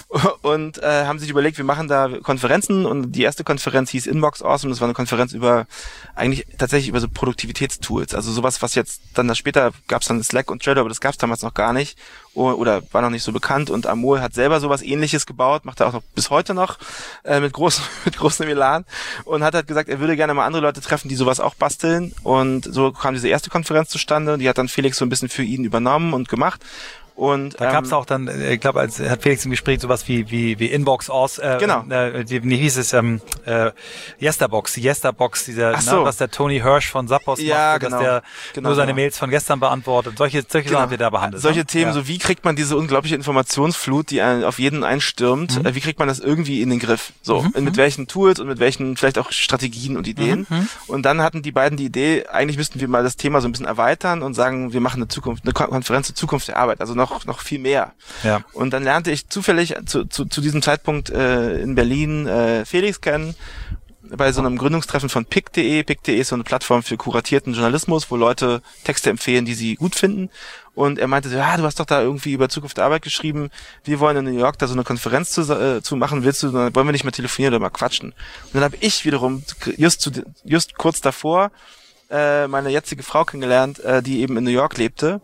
und äh, haben sich überlegt, wir machen da Konferenzen und die erste Konferenz hieß Inbox Awesome, das war eine Konferenz über, eigentlich tatsächlich über so Produktivitätstools, also sowas, was jetzt dann da später gab es dann Slack und Trello, aber das gab es damals noch gar nicht oder war noch nicht so bekannt und Amol hat selber sowas Ähnliches gebaut, macht er auch noch bis heute noch äh, mit großem mit großem Elan und hat halt gesagt, er würde gerne mal andere Leute treffen, die sowas auch basteln und so kam diese erste Konferenz zustande, die hat dann Felix so ein bisschen für ihn übernommen und gemacht. Und da ähm, gab es auch dann, ich glaube, als hat Felix im Gespräch sowas wie wie wie Inbox aus, äh, genau, äh, wie hieß es, ähm, äh, Yesterbox, die Yesterbox, dieser, so. ne, was der Tony Hirsch von Zappos ja, macht, genau, dass der genau, nur seine genau. Mails von gestern beantwortet. Solche solche genau. Sachen wir da behandelt. Solche ne? Themen, ja. so wie kriegt man diese unglaubliche Informationsflut, die auf jeden einstürmt, mhm. äh, wie kriegt man das irgendwie in den Griff? So, mhm. mit welchen Tools und mit welchen vielleicht auch Strategien und Ideen. Mhm. Und dann hatten die beiden die Idee, eigentlich müssten wir mal das Thema so ein bisschen erweitern und sagen, wir machen eine Zukunft, eine Konferenz zur Zukunft der Arbeit, also noch noch viel mehr. Ja. Und dann lernte ich zufällig zu, zu, zu diesem Zeitpunkt äh, in Berlin äh, Felix kennen, bei so einem Gründungstreffen von pick punkt de. pick punkt de ist so eine Plattform für kuratierten Journalismus, wo Leute Texte empfehlen, die sie gut finden. Und er meinte so, ja, du hast doch da irgendwie über Zukunft der Arbeit geschrieben, wir wollen in New York da so eine Konferenz zu, äh, zu machen, willst du, dann wollen wir nicht mal telefonieren oder mal quatschen. Und dann habe ich wiederum, just, zu, just kurz davor, äh, meine jetzige Frau kennengelernt, äh, die eben in New York lebte.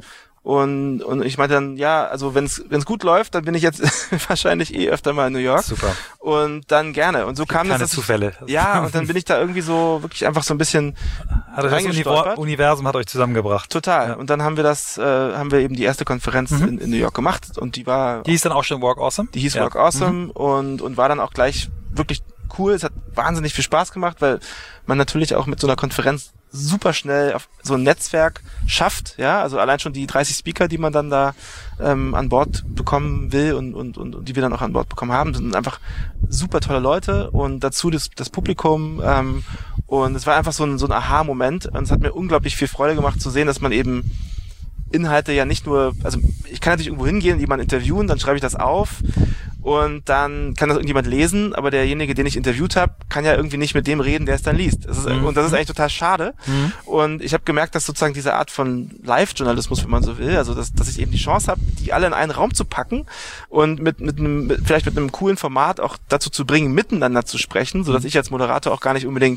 Und und ich meinte dann, ja, also wenn es wenn es gut läuft, dann bin ich jetzt wahrscheinlich eh öfter mal in New York. Super. Und dann gerne. Und so kam keine das. Keine Zufälle. Ich, ja, und dann bin ich da irgendwie so wirklich einfach so ein bisschen hat das Univer- Universum hat euch zusammengebracht. Total. Ja. Und dann haben wir das, äh, haben wir eben die erste Konferenz mhm. in, in New York gemacht und die war. Die hieß dann auch schon Work Awesome? Die hieß ja. Work Awesome mhm. und und war dann auch gleich wirklich cool. Es hat wahnsinnig viel Spaß gemacht, weil man natürlich auch mit so einer Konferenz super schnell auf so ein Netzwerk schafft, ja, also allein schon die dreißig Speaker, die man dann da ähm, an Bord bekommen will und, und und und die wir dann auch an Bord bekommen haben, sind einfach super tolle Leute und dazu das das Publikum ähm, und es war einfach so ein so ein Aha-Moment und es hat mir unglaublich viel Freude gemacht zu sehen, dass man eben Inhalte ja nicht nur, also ich kann natürlich irgendwo hingehen, jemanden interviewen, dann schreibe ich das auf und dann kann das irgendjemand lesen, aber derjenige, den ich interviewt habe, kann ja irgendwie nicht mit dem reden, der es dann liest. Das ist, mhm. Und das ist eigentlich total schade. Mhm. Und ich habe gemerkt, dass sozusagen diese Art von Live-Journalismus, wenn man so will, also dass, dass ich eben die Chance habe, die alle in einen Raum zu packen und mit mit einem mit, vielleicht mit einem coolen Format auch dazu zu bringen, miteinander zu sprechen, sodass ich als Moderator auch gar nicht unbedingt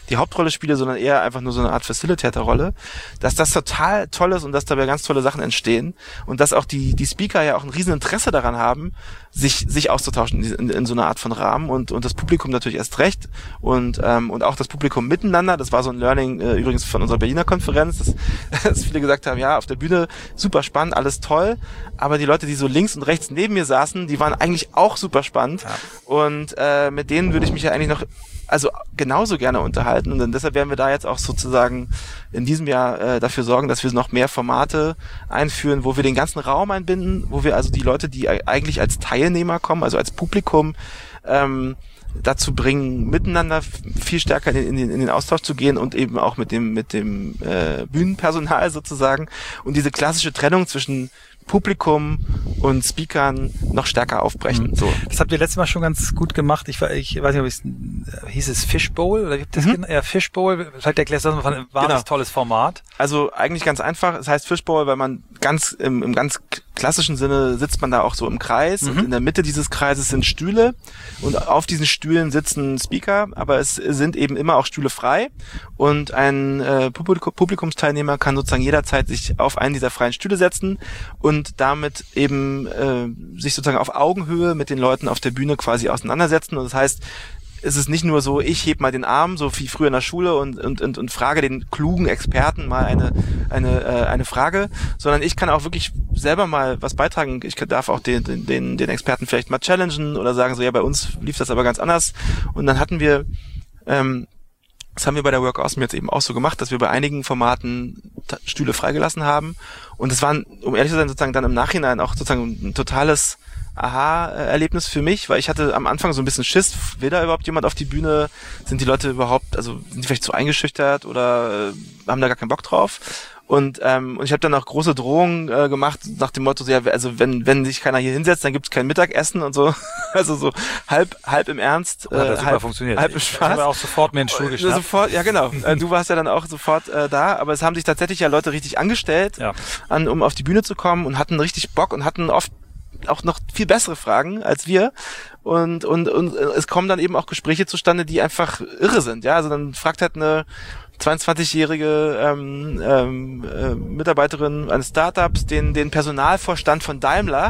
die Hauptrolle spiele, sondern eher einfach nur so eine Art Facilitator-Rolle, dass das total toll ist und dass dabei ganz tolle Sachen entstehen und dass auch die die Speaker ja auch ein riesen Interesse daran haben, sich sich auszutauschen in, in so einer Art von Rahmen und und das Publikum natürlich erst recht und ähm, und auch das Publikum miteinander. Das war so ein Learning äh, übrigens von unserer Berliner Konferenz, dass, dass viele gesagt haben, ja, auf der Bühne super spannend, alles toll, aber die Leute, die so links und rechts neben mir saßen, die waren eigentlich auch super spannend ja. und äh, mit denen würde ich mich ja eigentlich noch also genauso gerne unterhalten und deshalb werden wir da jetzt auch sozusagen in diesem Jahr äh, dafür sorgen, dass wir noch mehr Formate einführen, wo wir den ganzen Raum einbinden, wo wir also die Leute, die eigentlich als Teilnehmer kommen, also als Publikum, ähm, dazu bringen, miteinander viel stärker in den, in den Austausch zu gehen und eben auch mit dem mit dem äh, Bühnenpersonal sozusagen und diese klassische Trennung zwischen Publikum und Speakern noch stärker aufbrechen. Mhm. So. Das habt ihr letztes Mal schon ganz gut gemacht. Ich, ich weiß nicht, ob es hieß es Fishbowl oder wie habt ihr das mhm. genannt? Ja, Fishbowl. Vielleicht erklärst du das mal, ein wahnsinnig genau. tolles Format. Also eigentlich ganz einfach. Es heißt Fishbowl, weil man ganz im, im ganz klassischen Sinne sitzt man da auch so im Kreis mhm. und in der Mitte dieses Kreises sind Stühle und auf diesen Stühlen sitzen Speaker, aber es sind eben immer auch Stühle frei und ein äh, Publikumsteilnehmer kann sozusagen jederzeit sich auf einen dieser freien Stühle setzen und damit eben äh, sich sozusagen auf Augenhöhe mit den Leuten auf der Bühne quasi auseinandersetzen und das heißt, es ist nicht nur so, ich heb mal den Arm, so wie früher in der Schule und und und, und frage den klugen Experten mal eine eine äh, eine Frage, sondern ich kann auch wirklich selber mal was beitragen. Ich darf auch den den den Experten vielleicht mal challengen oder sagen so, ja, bei uns lief das aber ganz anders. Und dann hatten wir, ähm, das haben wir bei der Work Awesome jetzt eben auch so gemacht, dass wir bei einigen Formaten Stühle freigelassen haben. Und es waren, um ehrlich zu sein, sozusagen dann im Nachhinein auch sozusagen ein totales Aha-Erlebnis für mich, weil ich hatte am Anfang so ein bisschen Schiss, will da überhaupt jemand auf die Bühne, sind die Leute überhaupt, also sind die vielleicht zu eingeschüchtert oder äh, haben da gar keinen Bock drauf und ähm, und ich habe dann auch große Drohungen äh, gemacht nach dem Motto, ja, also wenn wenn sich keiner hier hinsetzt, dann gibt's kein Mittagessen und so, also so halb halb im Ernst, äh, hat das halb, super funktioniert. halb im Spaß. Ich habe auch sofort mir einen Stuhl geschnappt. Sofort, ja genau, du warst ja dann auch sofort äh, da, aber es haben sich tatsächlich ja Leute richtig angestellt, ja. an um auf die Bühne zu kommen und hatten richtig Bock und hatten oft auch noch viel bessere Fragen als wir und und und es kommen dann eben auch Gespräche zustande, die einfach irre sind, ja, also dann fragt halt eine zweiundzwanzigjährige ähm, ähm, äh, Mitarbeiterin eines Startups den den Personalvorstand von Daimler,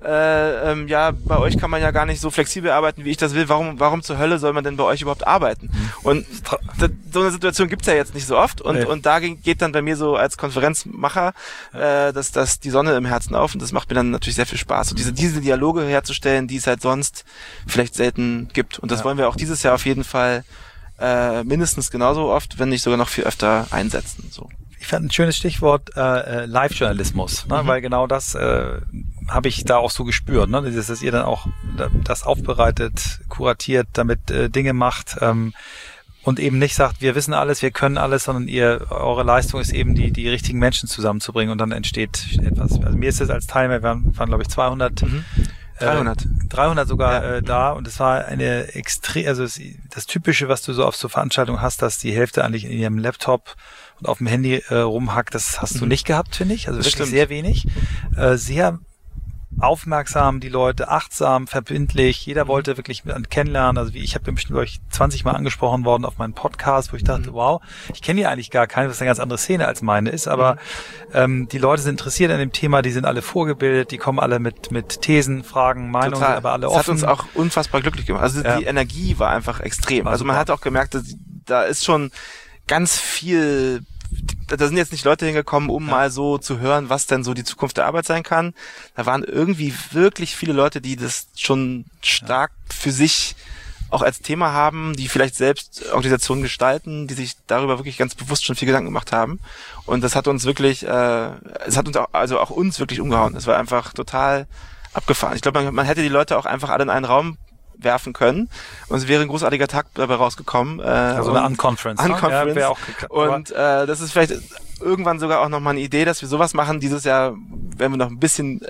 äh, ähm, ja, bei euch kann man ja gar nicht so flexibel arbeiten, wie ich das will, warum warum zur Hölle soll man denn bei euch überhaupt arbeiten? Und so eine Situation gibt's ja jetzt nicht so oft und nee. und da geht dann bei mir so als Konferenzmacher äh, dass das die Sonne im Herzen auf und das macht mir dann natürlich sehr viel Spaß und diese diese Dialoge herzustellen, die es halt sonst vielleicht selten gibt und das ja. wollen wir auch dieses Jahr auf jeden Fall Äh, mindestens genauso oft, wenn nicht sogar noch viel öfter einsetzen. So. Ich fand ein schönes Stichwort äh, Live-Journalismus, ne? mhm. weil genau das äh, habe ich da auch so gespürt, ne? Dieses, dass ihr dann auch das aufbereitet, kuratiert, damit äh, Dinge macht ähm, und eben nicht sagt, wir wissen alles, wir können alles, sondern ihr eure Leistung ist eben die die richtigen Menschen zusammenzubringen und dann entsteht etwas. Also mir ist es als Teilnehmer, wir waren, waren glaube ich zweihundert mhm. dreihundert. Äh, dreihundert sogar ja. äh, da und es war eine extrem, also das, das Typische, was du so auf so Veranstaltungen hast, dass die Hälfte eigentlich in ihrem Laptop und auf dem Handy äh, rumhackt, das hast mhm. du nicht gehabt, finde ich, also das wirklich stimmt. sehr wenig. Äh, sehr aufmerksam, die Leute, achtsam, verbindlich, jeder mhm. wollte wirklich kennenlernen, also wie ich habe bestimmt, glaube ich, zwanzig Mal angesprochen worden auf meinen Podcast, wo ich dachte, mhm. wow, ich kenne hier eigentlich gar keine, was eine ganz andere Szene als meine ist, aber mhm. ähm, die Leute sind interessiert an dem Thema, die sind alle vorgebildet, die kommen alle mit mit Thesen, Fragen, Meinungen, Total. aber alle das offen. Das hat uns auch unfassbar glücklich gemacht, also ja. die Energie war einfach extrem, war also man hat auch gemerkt, dass, da ist schon ganz viel, da sind jetzt nicht Leute hingekommen, um ja. mal so zu hören, was denn so die Zukunft der Arbeit sein kann. Da waren irgendwie wirklich viele Leute, die das schon stark ja. für sich auch als Thema haben, die vielleicht selbst Organisationen gestalten, die sich darüber wirklich ganz bewusst schon viel Gedanken gemacht haben. Und das hat uns wirklich, äh, es hat uns auch, also auch uns wirklich umgehauen. Es war einfach total abgefahren. Ich glaube, man, man hätte die Leute auch einfach alle in einen Raum werfen können und es wäre ein großartiger Tag dabei rausgekommen. Äh, also eine Unconference. Unconference. Ne? Ja, auch und äh, das ist vielleicht irgendwann sogar auch nochmal eine Idee, dass wir sowas machen. Dieses Jahr werden wir noch ein bisschen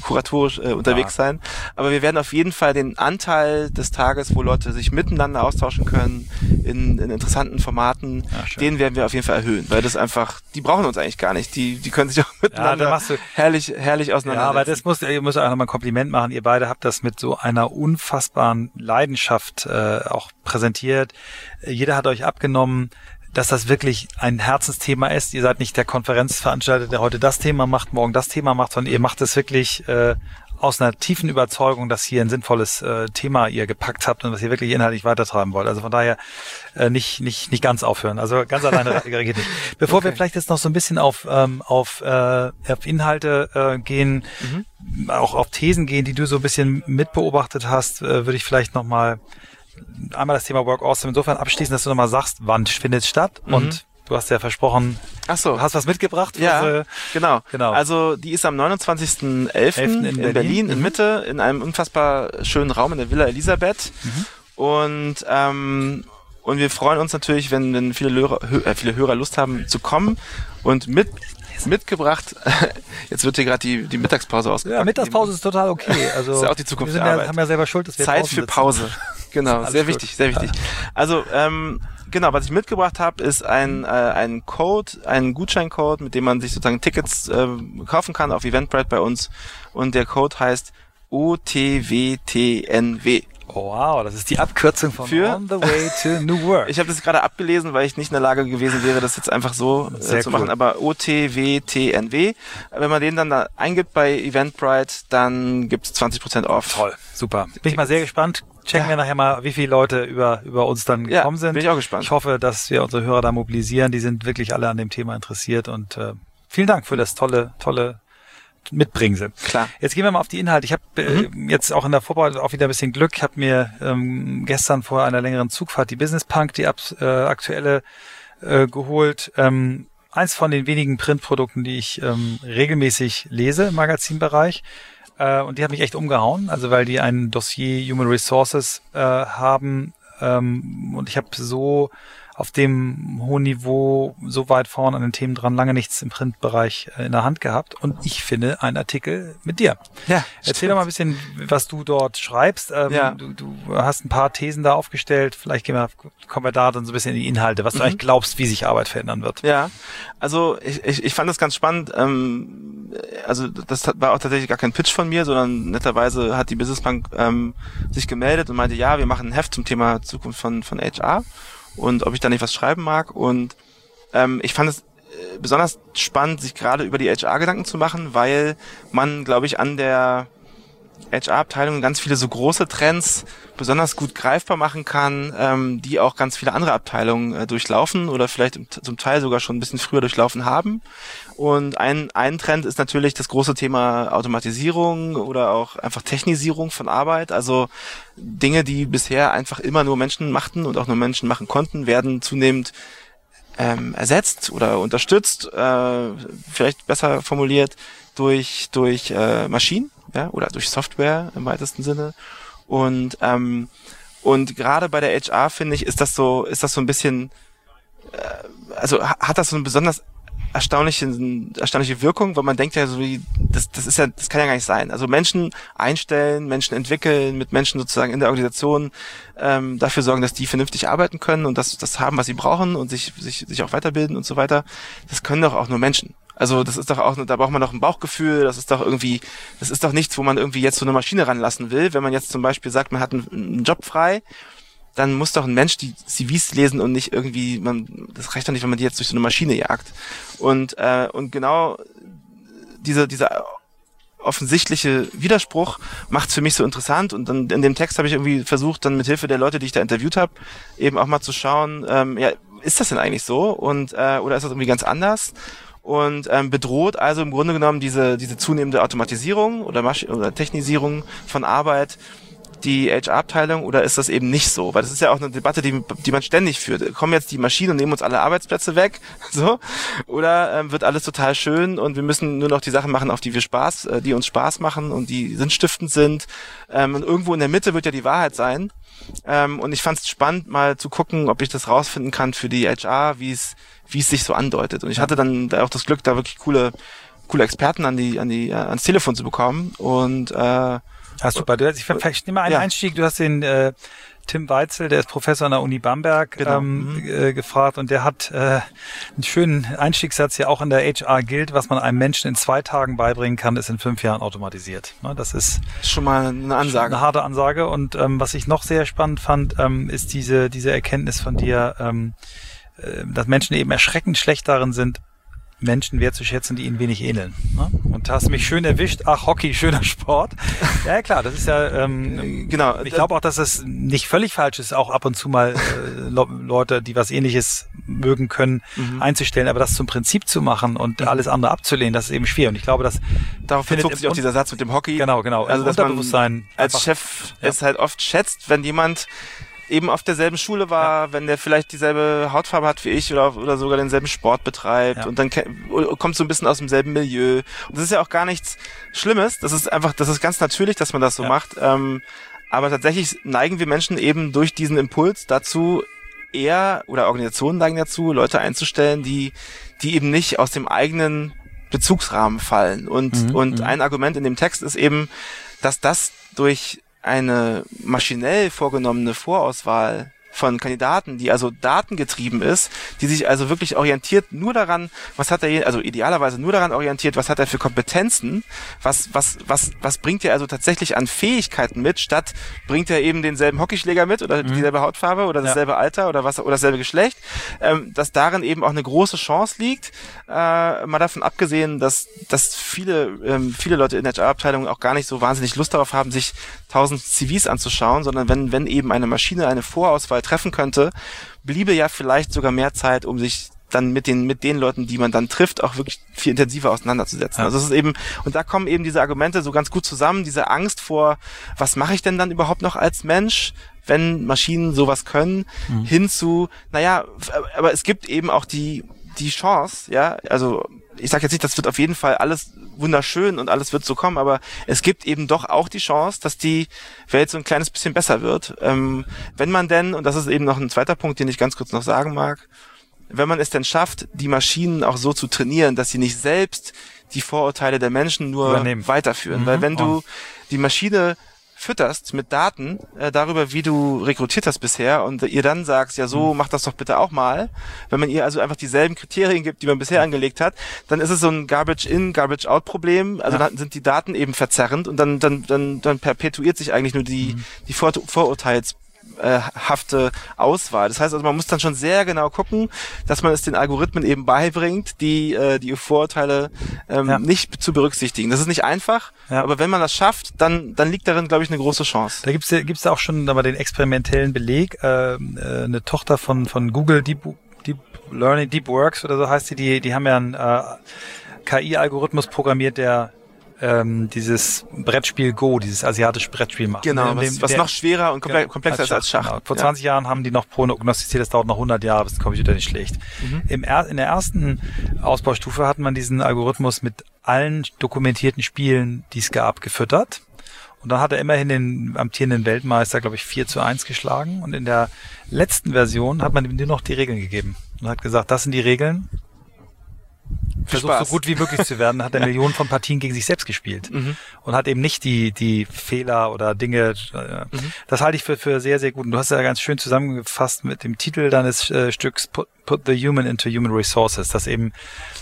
kuratorisch äh, unterwegs ja. sein. Aber wir werden auf jeden Fall den Anteil des Tages, wo Leute sich miteinander austauschen können, in, in interessanten Formaten, ja, den werden wir auf jeden Fall erhöhen, weil das einfach, die brauchen uns eigentlich gar nicht. Die, die können sich auch miteinander ja, du, herrlich, herrlich auseinandersetzen. Ja, aber das muss, ihr müsst auch nochmal ein Kompliment machen. Ihr beide habt das mit so einer unfassbaren Leidenschaft äh, auch präsentiert. Jeder hat euch abgenommen, dass das wirklich ein Herzensthema ist. Ihr seid nicht der Konferenzveranstalter, der heute das Thema macht, morgen das Thema macht, sondern ihr macht es wirklich äh, aus einer tiefen Überzeugung, dass hier ein sinnvolles äh, Thema ihr gepackt habt und was ihr wirklich inhaltlich weitertreiben wollt. Also von daher äh, nicht nicht nicht ganz aufhören. Also ganz alleine geht nicht. Bevor okay. wir vielleicht jetzt noch so ein bisschen auf ähm, auf, äh, auf Inhalte äh, gehen, mhm. auch auf Thesen gehen, die du so ein bisschen mitbeobachtet hast, äh, würde ich vielleicht noch mal einmal das Thema Work Awesome insofern abschließen, dass du nochmal sagst, wann findet es statt mhm. und du hast ja versprochen, Ach so. du hast was mitgebracht. Ja, für, genau. genau. Also die ist am neunundzwanzigsten elften in, in Berlin, Berlin in mhm. Mitte, in einem unfassbar schönen Raum in der Villa Elisabeth. Mhm. Und ähm, und wir freuen uns natürlich, wenn, wenn viele, Hörer, äh, viele Hörer Lust haben zu kommen und mit mitgebracht. Jetzt wird hier gerade die, die Mittagspause ausgepackt. Ja, Mittagspause ist total okay. Also ist ja auch die Zukunft wir sind der ja, Arbeit. haben ja selber Schuld, dass wir Zeit für Pause. Genau, sehr wichtig, gut. sehr wichtig. Ja. Also ähm, genau, was ich mitgebracht habe, ist ein äh, ein Code, ein Gutscheincode, mit dem man sich sozusagen Tickets äh, kaufen kann auf Eventbrite bei uns. Und der Code heißt O T W T N W. Oh, wow, das ist die Abkürzung von Für On the Way to New Work. Ich habe das gerade abgelesen, weil ich nicht in der Lage gewesen wäre, das jetzt einfach so äh, zu machen. Cool. Aber O T W T N W. Wenn man den dann da eingibt bei Eventbrite, dann gibt's zwanzig Prozent off. Toll, super. Bin ich mal sehr gespannt. Checken ja. wir nachher mal, wie viele Leute über über uns dann gekommen ja, sind. Bin ich auch gespannt. Ich hoffe, dass wir unsere Hörer da mobilisieren. Die sind wirklich alle an dem Thema interessiert. Und äh, vielen Dank für das tolle, tolle Mitbringsel. Klar. Jetzt gehen wir mal auf die Inhalte. Ich habe äh, mhm. jetzt auch in der Vorbereitung auch wieder ein bisschen Glück. Ich habe mir ähm, gestern vor einer längeren Zugfahrt die Business Punk, die ab, äh, aktuelle, äh, geholt. Ähm, eins von den wenigen Printprodukten, die ich ähm, regelmäßig lese im Magazinbereich. Äh, und die hat mich echt umgehauen. Also weil die ein Dossier Human Resources äh, haben. Ähm, und ich habe so auf dem hohen Niveau so weit vorn an den Themen dran lange nichts im Printbereich äh, in der Hand gehabt und ich finde einen Artikel mit dir. Ja, Erzähl stimmt. doch mal ein bisschen, was du dort schreibst. Ähm, ja. du, du hast ein paar Thesen da aufgestellt. Vielleicht gehen wir, kommen wir da dann so ein bisschen in die Inhalte, was du mhm. eigentlich glaubst, wie sich Arbeit verändern wird. Ja, also ich, ich, ich fand das ganz spannend. Ähm, also das war auch tatsächlich gar kein Pitch von mir, sondern netterweise hat die Business Punk ähm, sich gemeldet und meinte, ja, wir machen ein Heft zum Thema Zukunft von von H R. Und ob ich da nicht was schreiben mag. Und ähm, ich fand es äh, besonders spannend, sich gerade über die H R Gedanken zu machen, weil man, glaube ich, an der H R-Abteilung ganz viele so große Trends besonders gut greifbar machen kann, ähm, die auch ganz viele andere Abteilungen äh, durchlaufen oder vielleicht im, zum Teil sogar schon ein bisschen früher durchlaufen haben. Und ein, ein Trend ist natürlich das große Thema Automatisierung oder auch einfach Technisierung von Arbeit. Also Dinge, die bisher einfach immer nur Menschen machten und auch nur Menschen machen konnten, werden zunehmend ähm, ersetzt oder unterstützt, äh, vielleicht besser formuliert, durch durch äh, Maschinen, ja, oder durch Software im weitesten Sinne. Und ähm, und gerade bei der H R, finde ich, ist das so ist das so ein bisschen äh, also hat das so eine besonders erstaunliche erstaunliche Wirkung, weil man denkt ja so wie das das ist ja das kann ja gar nicht sein. Also Menschen einstellen, Menschen entwickeln, mit Menschen sozusagen in der Organisation ähm, dafür sorgen, dass die vernünftig arbeiten können und das das haben, was sie brauchen und sich sich sich auch weiterbilden und so weiter. Das können doch auch nur Menschen. Also das ist doch auch, da braucht man doch ein Bauchgefühl, das ist doch irgendwie, das ist doch nichts, wo man irgendwie jetzt so eine Maschine ranlassen will. Wenn man jetzt zum Beispiel sagt, man hat einen, einen Job frei, dann muss doch ein Mensch die C Vs lesen und nicht irgendwie, man, das reicht doch nicht, wenn man die jetzt durch so eine Maschine jagt. Und äh, und genau diese dieser offensichtliche Widerspruch macht's für mich so interessant. Und dann in dem Text habe ich irgendwie versucht, dann mit Hilfe der Leute, die ich da interviewt habe, eben auch mal zu schauen, ähm, ja, ist das denn eigentlich so? Und äh, oder ist das irgendwie ganz anders? Und ähm, bedroht also im Grunde genommen diese diese zunehmende Automatisierung oder Masch- oder Technisierung von Arbeit die H R-Abteilung oder ist das eben nicht so? Weil das ist ja auch eine Debatte, die die man ständig führt. Kommen jetzt die Maschinen und nehmen uns alle Arbeitsplätze weg, so? Oder ähm, wird alles total schön und wir müssen nur noch die Sachen machen, auf die wir Spaß, äh, die uns Spaß machen und die sinnstiftend sind. Ähm, und irgendwo in der Mitte wird ja die Wahrheit sein. Ähm, und ich fand es spannend, mal zu gucken, ob ich das rausfinden kann für die H R, wie es wie es sich so andeutet. Und ich hatte dann da auch das Glück, da wirklich coole coole Experten an die, an die, äh, ans Telefon zu bekommen und äh, Hast du bei dir, ich, ich nehme mal einen ja. Einstieg, du hast den äh, Tim Weitzel, der ist Professor an der Uni Bamberg, genau. ähm, mhm. äh, gefragt und der hat äh, einen schönen Einstiegssatz hier auch in der H R gilt, was man einem Menschen in zwei Tagen beibringen kann, ist in fünf Jahren automatisiert. Ne, das ist schon mal eine Ansage. Eine harte Ansage und ähm, was ich noch sehr spannend fand, ähm, ist diese diese Erkenntnis von dir, ähm, äh, dass Menschen eben erschreckend schlecht darin sind, Menschen wertzuschätzen, die ihnen wenig ähneln. Ne? Und hast mich schön erwischt. Ach, Hockey, schöner Sport. Ja, klar, das ist ja, ähm, genau. Ich glaube auch, dass es nicht völlig falsch ist, auch ab und zu mal äh, Leute, die was Ähnliches mögen können, mhm. einzustellen. Aber das zum Prinzip zu machen und mhm. alles andere abzulehnen, das ist eben schwer. Und ich glaube, dass darauf bezog sich auch dieser Satz mit dem Hockey. Genau, genau. Also, dass man als Chef ja. es halt oft schätzt, wenn jemand eben auf derselben Schule war, ja. wenn der vielleicht dieselbe Hautfarbe hat wie ich oder, oder sogar denselben Sport betreibt ja. und dann ke- kommt so ein bisschen aus demselben Milieu. Und das ist ja auch gar nichts Schlimmes. Das ist einfach, das ist ganz natürlich, dass man das so ja. macht. Ähm, aber tatsächlich neigen wir Menschen eben durch diesen Impuls dazu, eher, oder Organisationen neigen dazu, Leute einzustellen, die, die eben nicht aus dem eigenen Bezugsrahmen fallen. Und, mhm, und ein Argument in dem Text ist eben, dass das durch eine maschinell vorgenommene Vorauswahl von Kandidaten, die also datengetrieben ist, die sich also wirklich orientiert nur daran, was hat er, also idealerweise nur daran orientiert, was hat er für Kompetenzen, was was was was bringt er also tatsächlich an Fähigkeiten mit, statt bringt er eben denselben Hockeyschläger mit oder mhm. dieselbe Hautfarbe oder dasselbe ja. Alter oder was oder dasselbe Geschlecht, ähm, dass darin eben auch eine große Chance liegt, äh, mal davon abgesehen, dass dass viele ähm, viele Leute in H R-Abteilungen auch gar nicht so wahnsinnig Lust darauf haben, sich tausend C Vs anzuschauen, sondern wenn wenn eben eine Maschine eine Vorauswahl treffen könnte, bliebe ja vielleicht sogar mehr Zeit, um sich dann mit den mit den Leuten, die man dann trifft, auch wirklich viel intensiver auseinanderzusetzen. Ja. Also es ist eben, und da kommen eben diese Argumente so ganz gut zusammen, diese Angst vor, was mache ich denn dann überhaupt noch als Mensch, wenn Maschinen sowas können, mhm. hin zu, naja, aber es gibt eben auch die die Chance, ja, also ich sage jetzt nicht, das wird auf jeden Fall alles wunderschön und alles wird so kommen, aber es gibt eben doch auch die Chance, dass die Welt so ein kleines bisschen besser wird. Ähm, wenn man denn, und das ist eben noch ein zweiter Punkt, den ich ganz kurz noch sagen mag, wenn man es denn schafft, die Maschinen auch so zu trainieren, dass sie nicht selbst die Vorurteile der Menschen nur übernehmen, weiterführen. Mhm. Weil wenn du die Maschine fütterst mit Daten äh, darüber, wie du rekrutiert hast bisher und ihr dann sagst, ja so, mach das doch bitte auch mal, wenn man ihr also einfach dieselben Kriterien gibt, die man bisher angelegt hat, dann ist es so ein Garbage-in, Garbage-out-Problem, also ja. dann sind die Daten eben verzerrend und dann dann dann dann perpetuiert sich eigentlich nur die mhm. die Vor- Vorurteils hafte Auswahl. Das heißt also, man muss dann schon sehr genau gucken, dass man es den Algorithmen eben beibringt, die äh, die Vorurteile ähm, ja. nicht zu berücksichtigen. Das ist nicht einfach, ja. aber wenn man das schafft, dann dann liegt darin, glaube ich, eine große Chance. Da gibt's gibt's auch schon aber den experimentellen Beleg. Äh, äh, eine Tochter von von Google, Deep, Deep Learning, DeepWorks oder so heißt sie, die die haben ja einen äh, K I-Algorithmus programmiert, der Ähm, dieses Brettspiel Go, dieses asiatische Brettspiel macht. Genau, dem, was, was der, noch schwerer und komple- komplexer als ist als Schach. Genau. Vor ja. zwanzig Jahren haben die noch prognostiziert, das dauert noch hundert Jahre, bis der Computer nicht schlägt. Mhm. Im er- in der ersten Ausbaustufe hat man diesen Algorithmus mit allen dokumentierten Spielen, die es gab, gefüttert. Und dann hat er immerhin den amtierenden Weltmeister, glaube ich, vier zu eins geschlagen. Und in der letzten Version hat man ihm nur noch die Regeln gegeben. Und hat gesagt, das sind die Regeln. Versucht so gut wie möglich zu werden, hat er ja. Millionen von Partien gegen sich selbst gespielt mhm. und hat eben nicht die die Fehler oder Dinge. Äh, mhm. Das halte ich für für sehr sehr gut. Und du hast ja ganz schön zusammengefasst mit dem Titel deines äh, Stücks Put, Put the Human into Human Resources, dass eben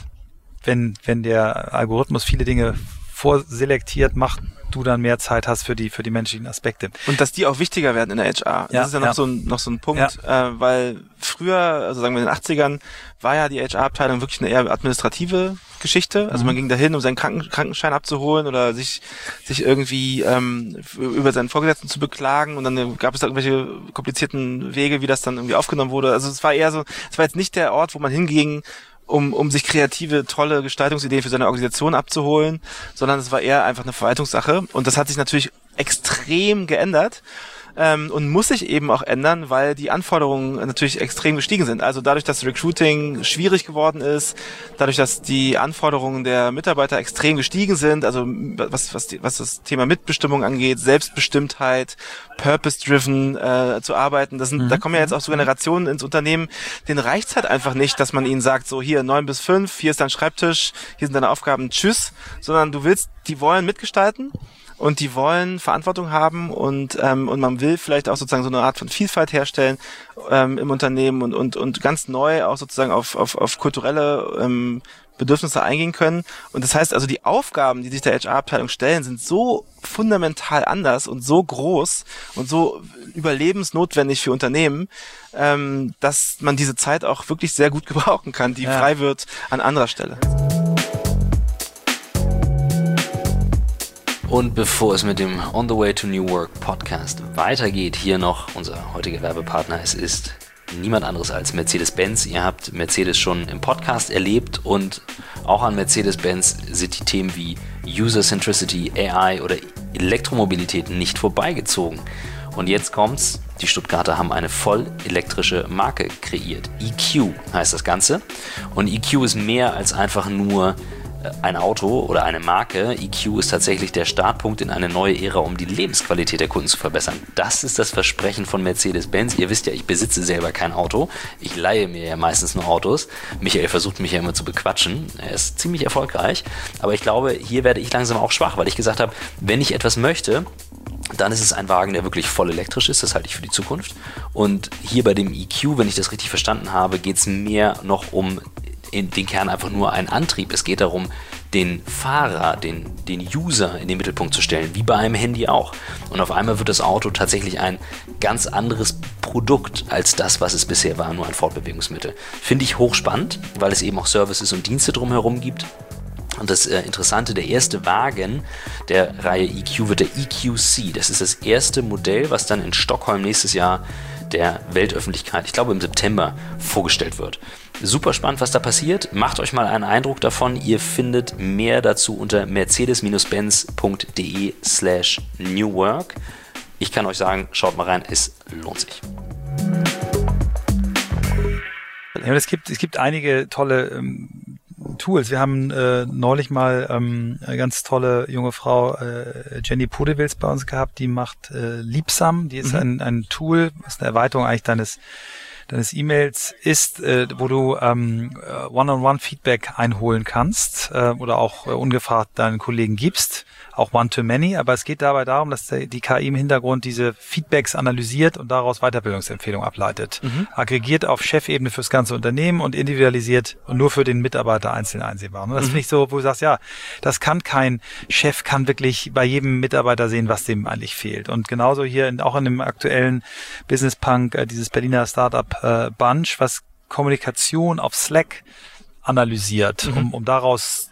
wenn wenn der Algorithmus viele Dinge vorselektiert macht, du dann mehr Zeit hast für die für die menschlichen Aspekte. Und dass die auch wichtiger werden in der H R. Das ja, ist ja noch ja. so ein noch so ein Punkt, ja. äh, weil früher, also sagen wir in den achtzigern, war ja die H R-Abteilung wirklich eine eher administrative Geschichte. Also mhm. man ging dahin, um seinen Kranken, Krankenschein abzuholen oder sich sich irgendwie ähm, über seinen Vorgesetzten zu beklagen und dann gab es da irgendwelche komplizierten Wege, wie das dann irgendwie aufgenommen wurde. Also es war eher so, es war jetzt nicht der Ort, wo man hinging, um um sich kreative, tolle Gestaltungsideen für seine Organisation abzuholen, sondern es war eher einfach eine Verwaltungssache und das hat sich natürlich extrem geändert. ähm, und muss sich eben auch ändern, weil die Anforderungen natürlich extrem gestiegen sind. Also dadurch, dass Recruiting schwierig geworden ist, dadurch, dass die Anforderungen der Mitarbeiter extrem gestiegen sind, also was was die, was das Thema Mitbestimmung angeht, Selbstbestimmtheit, purpose-driven äh, zu arbeiten, das sind, mhm. da kommen ja jetzt auch so Generationen ins Unternehmen, denen reicht's halt einfach nicht, dass man ihnen sagt, so hier neun bis fünf, hier ist dein Schreibtisch, hier sind deine Aufgaben, tschüss, sondern du willst, die wollen mitgestalten und die wollen Verantwortung haben und ähm, und man will vielleicht auch sozusagen so eine Art von Vielfalt herstellen ähm, im Unternehmen und und und ganz neu auch sozusagen auf auf auf kulturelle ähm, Bedürfnisse eingehen können. Und das heißt also, die Aufgaben, die sich der H R-Abteilung stellen, sind so fundamental anders und so groß und so überlebensnotwendig für Unternehmen, ähm, dass man diese Zeit auch wirklich sehr gut gebrauchen kann, die ja. frei wird an anderer Stelle. Und bevor es mit dem On the Way to New Work Podcast weitergeht, hier noch unser heutiger Werbepartner. Es ist niemand anderes als Mercedes-Benz. Ihr habt Mercedes schon im Podcast erlebt und auch an Mercedes-Benz sind die Themen wie User Centricity, A I oder Elektromobilität nicht vorbeigezogen. Und jetzt kommt's. Die Stuttgarter haben eine voll elektrische Marke kreiert. E Q heißt das Ganze. Und E Q ist mehr als einfach nur ein Auto oder eine Marke. E Q ist tatsächlich der Startpunkt in eine neue Ära, um die Lebensqualität der Kunden zu verbessern. Das ist das Versprechen von Mercedes-Benz. Ihr wisst ja, ich besitze selber kein Auto. Ich leihe mir ja meistens nur Autos. Michael versucht mich ja immer zu bequatschen. Er ist ziemlich erfolgreich. Aber ich glaube, hier werde ich langsam auch schwach, weil ich gesagt habe, wenn ich etwas möchte, dann ist es ein Wagen, der wirklich voll elektrisch ist. Das halte ich für die Zukunft. Und hier bei dem E Q, wenn ich das richtig verstanden habe, geht es mehr noch um in den Kern einfach nur ein Antrieb. Es geht darum, den Fahrer, den, den User in den Mittelpunkt zu stellen, wie bei einem Handy auch. Und auf einmal wird das Auto tatsächlich ein ganz anderes Produkt als das, was es bisher war, nur ein Fortbewegungsmittel. Finde ich hochspannend, weil es eben auch Services und Dienste drumherum gibt. Und das äh, Interessante, der erste Wagen der Reihe E Q wird der E Q C. Das ist das erste Modell, was dann in Stockholm nächstes Jahr der Weltöffentlichkeit, ich glaube im September, vorgestellt wird. Super spannend, was da passiert. Macht euch mal einen Eindruck davon. Ihr findet mehr dazu unter mercedes-benz.de slash New Work. Ich kann euch sagen, schaut mal rein, es lohnt sich. Ja, es gibt, es gibt einige tolle ähm, Tools. Wir haben äh, neulich mal ähm, eine ganz tolle junge Frau, äh, Jenny Podewils, bei uns gehabt, die macht äh, Liebsam. Die ist mhm. ein, ein Tool, was eine Erweiterung eigentlich deines deines E-Mails ist, äh, wo du ähm, One-on-One-Feedback einholen kannst äh, oder auch äh, ungefragt deinen Kollegen gibst, auch One-to-Many, aber es geht dabei darum, dass der, die K I im Hintergrund diese Feedbacks analysiert und daraus Weiterbildungsempfehlungen ableitet. Mhm. Aggregiert auf Chefebene fürs ganze Unternehmen und individualisiert und nur für den Mitarbeiter einzeln einsehbar. Und das mhm. finde ich so, wo du sagst, ja, das kann kein Chef, kann wirklich bei jedem Mitarbeiter sehen, was dem eigentlich fehlt. Und genauso hier in, auch in dem aktuellen Business Punk, äh, dieses Berliner Startup äh, Bunch, was Kommunikation auf Slack analysiert, mhm. um, um daraus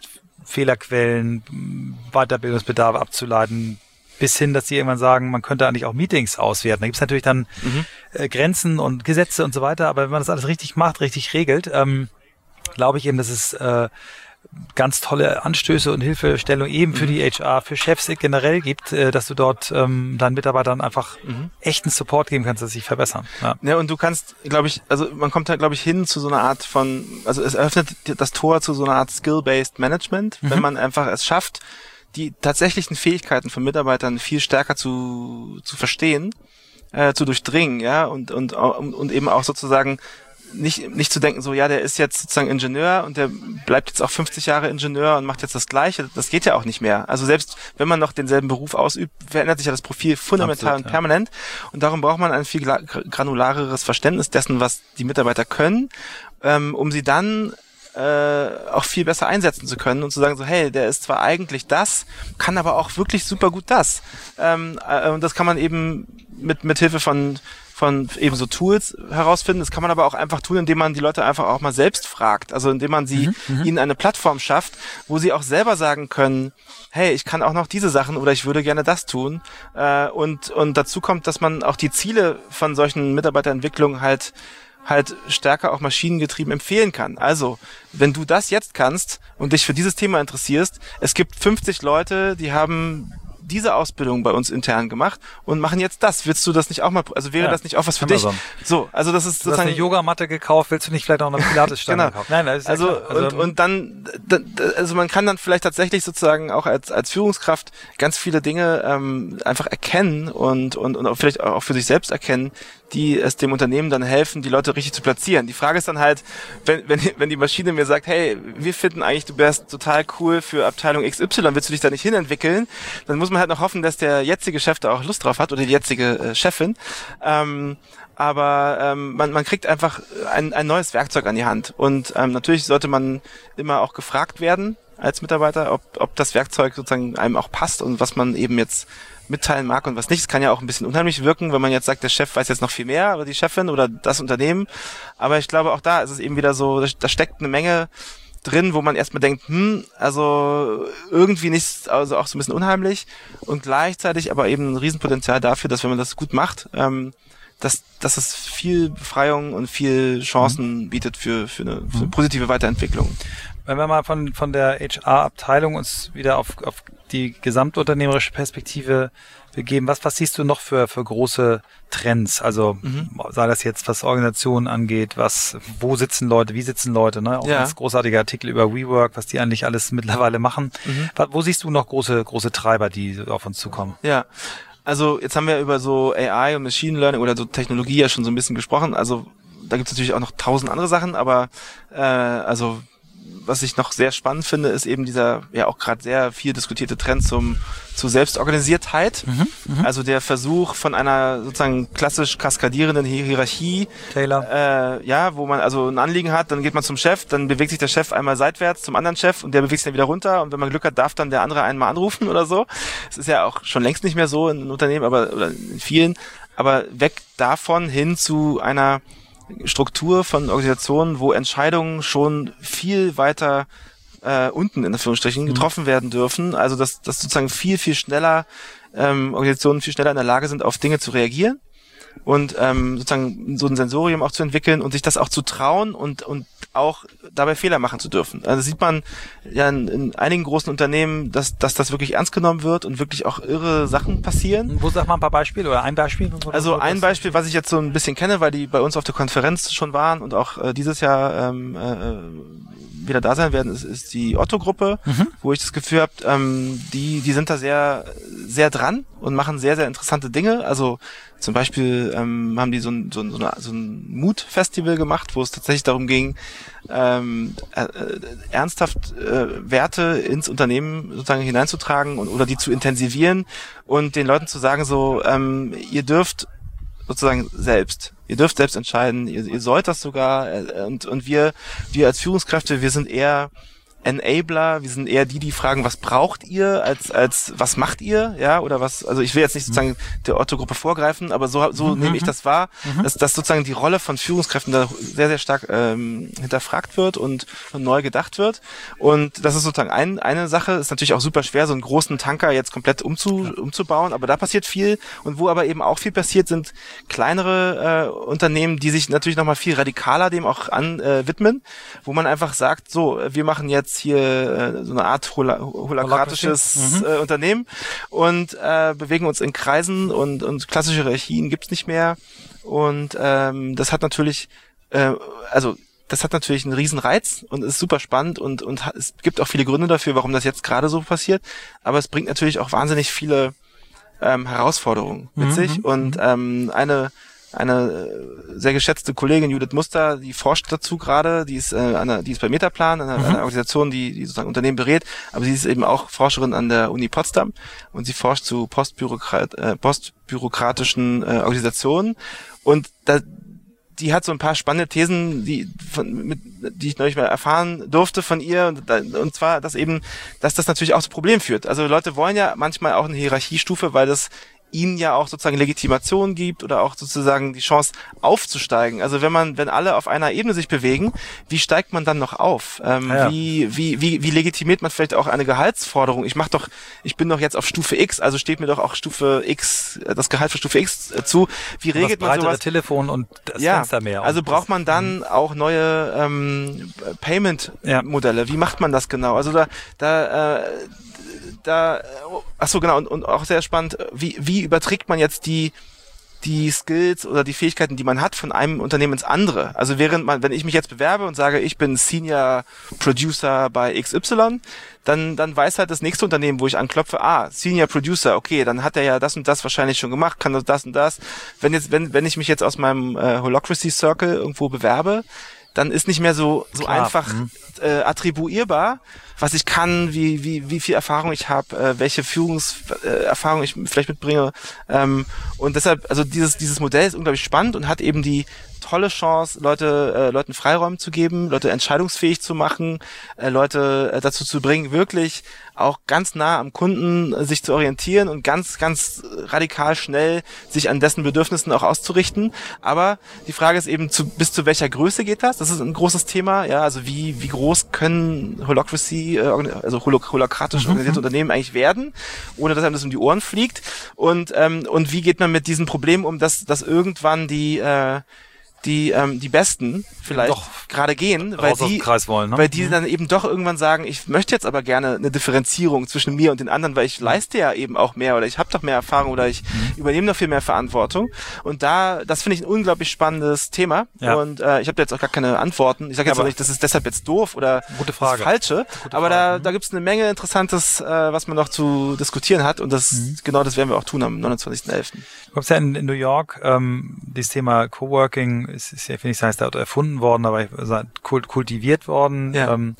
Fehlerquellen, Weiterbildungsbedarf abzuleiten, bis hin, dass sie irgendwann sagen, man könnte eigentlich auch Meetings auswerten. Da gibt es natürlich dann mhm. äh, Grenzen und Gesetze und so weiter, aber wenn man das alles richtig macht, richtig regelt, ähm, glaube ich eben, dass es äh, ganz tolle Anstöße und Hilfestellung eben für mhm. die H R, für Chefs generell gibt, äh, dass du dort ähm, deinen Mitarbeitern einfach mhm. echten Support geben kannst, dass sie sich verbessern. Ja, ja und du kannst, glaube ich, also man kommt da, glaube ich, hin zu so einer Art von, also es eröffnet das Tor zu so einer Art Skill-Based Management, mhm. wenn man einfach es schafft, die tatsächlichen Fähigkeiten von Mitarbeitern viel stärker zu zu verstehen, äh, zu durchdringen, ja, und und und eben auch sozusagen nicht nicht zu denken, so ja, der ist jetzt sozusagen Ingenieur und der bleibt jetzt auch fünfzig Jahre Ingenieur und macht jetzt das Gleiche. Das geht ja auch nicht mehr. Also selbst wenn man noch denselben Beruf ausübt, verändert sich ja das Profil fundamental Absolut, und permanent. Ja. Und darum braucht man ein viel granulareres Verständnis dessen, was die Mitarbeiter können, ähm, um sie dann äh, auch viel besser einsetzen zu können und zu sagen so, hey, der ist zwar eigentlich das, kann aber auch wirklich super gut das. Ähm, äh, und das kann man eben mit mit Hilfe von von eben so Tools herausfinden. Das kann man aber auch einfach tun, indem man die Leute einfach auch mal selbst fragt. Also indem man sie mhm, ihnen eine Plattform schafft, wo sie auch selber sagen können, hey, ich kann auch noch diese Sachen oder ich würde gerne das tun. Äh, und und dazu kommt, dass man auch die Ziele von solchen Mitarbeiterentwicklungen halt halt stärker auch maschinengetrieben empfehlen kann. Also, wenn du das jetzt kannst und dich für dieses Thema interessierst, es gibt fünfzig Leute, die haben diese Ausbildung bei uns intern gemacht und machen jetzt das. Willst du das nicht auch mal, also wäre ja, das nicht auch was für Amazon. dich? So, also das ist du sozusagen... Du hast eine Yogamatte gekauft, willst du nicht vielleicht auch eine Pilates-Stange genau. kaufen? Nein, das ist ja also, klar. Also und, und dann, also man kann dann vielleicht tatsächlich sozusagen auch als als Führungskraft ganz viele Dinge ähm, einfach erkennen und und und auch vielleicht auch für sich selbst erkennen, die es dem Unternehmen dann helfen, die Leute richtig zu platzieren. Die Frage ist dann halt, wenn wenn wenn die Maschine mir sagt, hey, wir finden eigentlich, du wärst total cool für Abteilung X Y, willst du dich da nicht hinentwickeln? Dann muss man halt noch hoffen, dass der jetzige Chef da auch Lust drauf hat oder die jetzige äh, Chefin. Ähm, aber ähm, man, man kriegt einfach ein, ein neues Werkzeug an die Hand. Und ähm, natürlich sollte man immer auch gefragt werden als Mitarbeiter, ob, ob das Werkzeug sozusagen einem auch passt und was man eben jetzt mitteilen mag und was nicht. Es kann ja auch ein bisschen unheimlich wirken, wenn man jetzt sagt, der Chef weiß jetzt noch viel mehr oder die Chefin oder das Unternehmen. Aber ich glaube, auch da ist es eben wieder so, da steckt eine Menge drin, wo man erstmal denkt, hm, also irgendwie nichts, also auch so ein bisschen unheimlich und gleichzeitig aber eben ein Riesenpotenzial dafür, dass wenn man das gut macht, ähm, dass, dass es viel Befreiung und viel Chancen mhm. bietet für, für, eine, für eine positive Weiterentwicklung. Wenn wir mal von, von der H R-Abteilung uns wieder auf, auf die gesamtunternehmerische Perspektive begeben, was, was siehst du noch für, für große Trends? Also, mhm. sei das jetzt, was Organisationen angeht, was, wo sitzen Leute, wie sitzen Leute, ne? Auch ja. ein großartiger Artikel über WeWork, was die eigentlich alles mittlerweile machen. Mhm. Wo siehst du noch große, große Treiber, die auf uns zukommen? Ja. Also jetzt haben wir über so A I und Machine Learning oder so Technologie ja schon so ein bisschen gesprochen. Also da gibt es natürlich auch noch tausend andere Sachen, aber äh, also was ich noch sehr spannend finde, ist eben dieser ja auch gerade sehr viel diskutierte Trend zum zur Selbstorganisiertheit. Mhm, mh. Also der Versuch von einer sozusagen klassisch kaskadierenden Hierarchie, Taylor. Äh, ja, wo man also ein Anliegen hat, dann geht man zum Chef, dann bewegt sich der Chef einmal seitwärts zum anderen Chef und der bewegt sich dann wieder runter und wenn man Glück hat, darf dann der andere einen mal anrufen oder so. Es ist ja auch schon längst nicht mehr so in Unternehmen, aber oder in vielen, aber weg davon hin zu einer Struktur von Organisationen, wo Entscheidungen schon viel weiter äh, unten in Anführungsstrichen getroffen mhm. werden dürfen. Also dass, dass sozusagen viel, viel schneller ähm, Organisationen viel schneller in der Lage sind, auf Dinge zu reagieren und ähm, sozusagen so ein Sensorium auch zu entwickeln und sich das auch zu trauen und und auch dabei Fehler machen zu dürfen. Also sieht man ja in, in einigen großen Unternehmen, dass dass das wirklich ernst genommen wird und wirklich auch irre Sachen passieren. Wo sag mal ein paar Beispiele oder ein Beispiel? Also ein Beispiel, was ich jetzt so ein bisschen kenne, weil die bei uns auf der Konferenz schon waren und auch äh, dieses Jahr ähm, äh, wieder da sein werden, ist, ist die Otto-Gruppe, mhm. wo ich das Gefühl habe, ähm, die die sind da sehr sehr dran und machen sehr sehr interessante Dinge. Also zum Beispiel ähm, haben die so ein, so ein, so eine, so ein Mut-Festival gemacht, wo es tatsächlich darum ging, ähm, äh, ernsthaft äh, Werte ins Unternehmen sozusagen hineinzutragen und oder die zu intensivieren und den Leuten zu sagen, so ähm, ihr dürft sozusagen selbst, ihr dürft selbst entscheiden, ihr, ihr sollt das sogar äh, und und wir wir als Führungskräfte, wir sind eher Enabler, wir sind eher die, die fragen, was braucht ihr, als als was macht ihr, ja, oder was, also ich will jetzt nicht sozusagen der Otto-Gruppe vorgreifen, aber so so mhm. nehme ich das wahr, mhm. dass, dass sozusagen die Rolle von Führungskräften da sehr, sehr stark ähm, hinterfragt wird und, und neu gedacht wird und das ist sozusagen ein, eine Sache, ist natürlich auch super schwer, so einen großen Tanker jetzt komplett umzu, umzubauen, aber da passiert viel und wo aber eben auch viel passiert, sind kleinere äh, Unternehmen, die sich natürlich nochmal viel radikaler dem auch an äh, widmen, wo man einfach sagt, so, wir machen jetzt hier äh, so eine Art hol holokratisches mhm. äh, Unternehmen und äh, bewegen uns in Kreisen und, und klassische Hierarchien gibt's nicht mehr und ähm, das hat natürlich äh, also das hat natürlich einen riesen Reiz und ist super spannend und und es gibt auch viele Gründe dafür, warum das jetzt gerade so passiert, aber es bringt natürlich auch wahnsinnig viele ähm, Herausforderungen mit mhm. sich und ähm, eine eine sehr geschätzte Kollegin Judith Muster, die forscht dazu gerade, die ist äh, eine, die ist bei Metaplan, eine, mhm. eine Organisation, die, die sozusagen Unternehmen berät, aber sie ist eben auch Forscherin an der Uni Potsdam und sie forscht zu postbürokrat, äh, postbürokratischen äh, Organisationen und da die hat so ein paar spannende Thesen, die von, mit, die ich neulich mal erfahren durfte von ihr und, und zwar, dass eben, dass das natürlich auch zu Problemen führt. Also Leute wollen ja manchmal auch eine Hierarchiestufe, weil das ihnen ja auch sozusagen Legitimation gibt oder auch sozusagen die Chance aufzusteigen. Also wenn man, wenn alle auf einer Ebene sich bewegen, wie steigt man dann noch auf? Ähm, ja. Wie, wie, wie, wie legitimiert man vielleicht auch eine Gehaltsforderung? Ich mach doch, ich bin doch jetzt auf Stufe X, also steht mir doch auch Stufe X, das Gehalt für Stufe X zu. Wie regelt man sowas? Telefon und das ja, Fenster mehr. Also braucht man dann auch neue ähm, Payment-Modelle. Ja. Wie macht man das genau? Also da, da, äh, da, ach so genau, und, und auch sehr spannend, wie, wie überträgt man jetzt die, die Skills oder die Fähigkeiten, die man hat, von einem Unternehmen ins andere? Also während man, wenn ich mich jetzt bewerbe und sage, ich bin Senior Producer bei X Y, dann, dann weiß halt das nächste Unternehmen, wo ich anklopfe, ah, Senior Producer, okay, dann hat er ja das und das wahrscheinlich schon gemacht, kann das und das. Wenn jetzt, wenn, wenn ich mich jetzt aus meinem äh, Holacracy Circle irgendwo bewerbe, dann ist nicht mehr so, so Klar. einfach mhm. äh, attribuierbar, was ich kann, wie, wie, wie viel Erfahrung ich habe, äh, welche Führungserfahrung äh, ich vielleicht mitbringe. Ähm, und deshalb, also dieses, dieses Modell ist unglaublich spannend und hat eben die tolle Chance, Leute, äh, Leuten Freiräume zu geben, Leute entscheidungsfähig zu machen, äh, Leute äh, dazu zu bringen, wirklich auch ganz nah am Kunden äh, sich zu orientieren und ganz, ganz radikal schnell sich an dessen Bedürfnissen auch auszurichten. Aber die Frage ist eben, zu, bis zu welcher Größe geht das? Das ist ein großes Thema. Ja, also wie, wie groß können Holacracy, äh, also holo- holokratisch mhm. organisierte Unternehmen eigentlich werden, ohne dass einem das um die Ohren fliegt? Und, ähm, und wie geht man mit diesen Problemen um, dass, dass irgendwann die, äh, die ähm, die Besten vielleicht doch gerade gehen, weil die, wollen, ne? weil die dann eben doch irgendwann sagen, ich möchte jetzt aber gerne eine Differenzierung zwischen mir und den anderen, weil ich leiste ja eben auch mehr oder ich habe doch mehr Erfahrung oder ich mhm. übernehme noch viel mehr Verantwortung. Und da, das finde ich ein unglaublich spannendes Thema. Ja. Und äh, ich habe da jetzt auch gar keine Antworten. Ich sage jetzt ja, auch nicht, das ist deshalb jetzt doof oder gute Frage. das Falsche. Gute aber Frage. da, da gibt es eine Menge Interessantes, äh, was man noch zu diskutieren hat. Und das mhm. genau das werden wir auch tun am neunundzwanzigsten elften Du kommst ja in, in New York, ähm, dieses Thema Coworking ist, ist ja, finde ich, das heißt, da erfunden worden, aber kult, kultiviert worden. Ja. Ähm,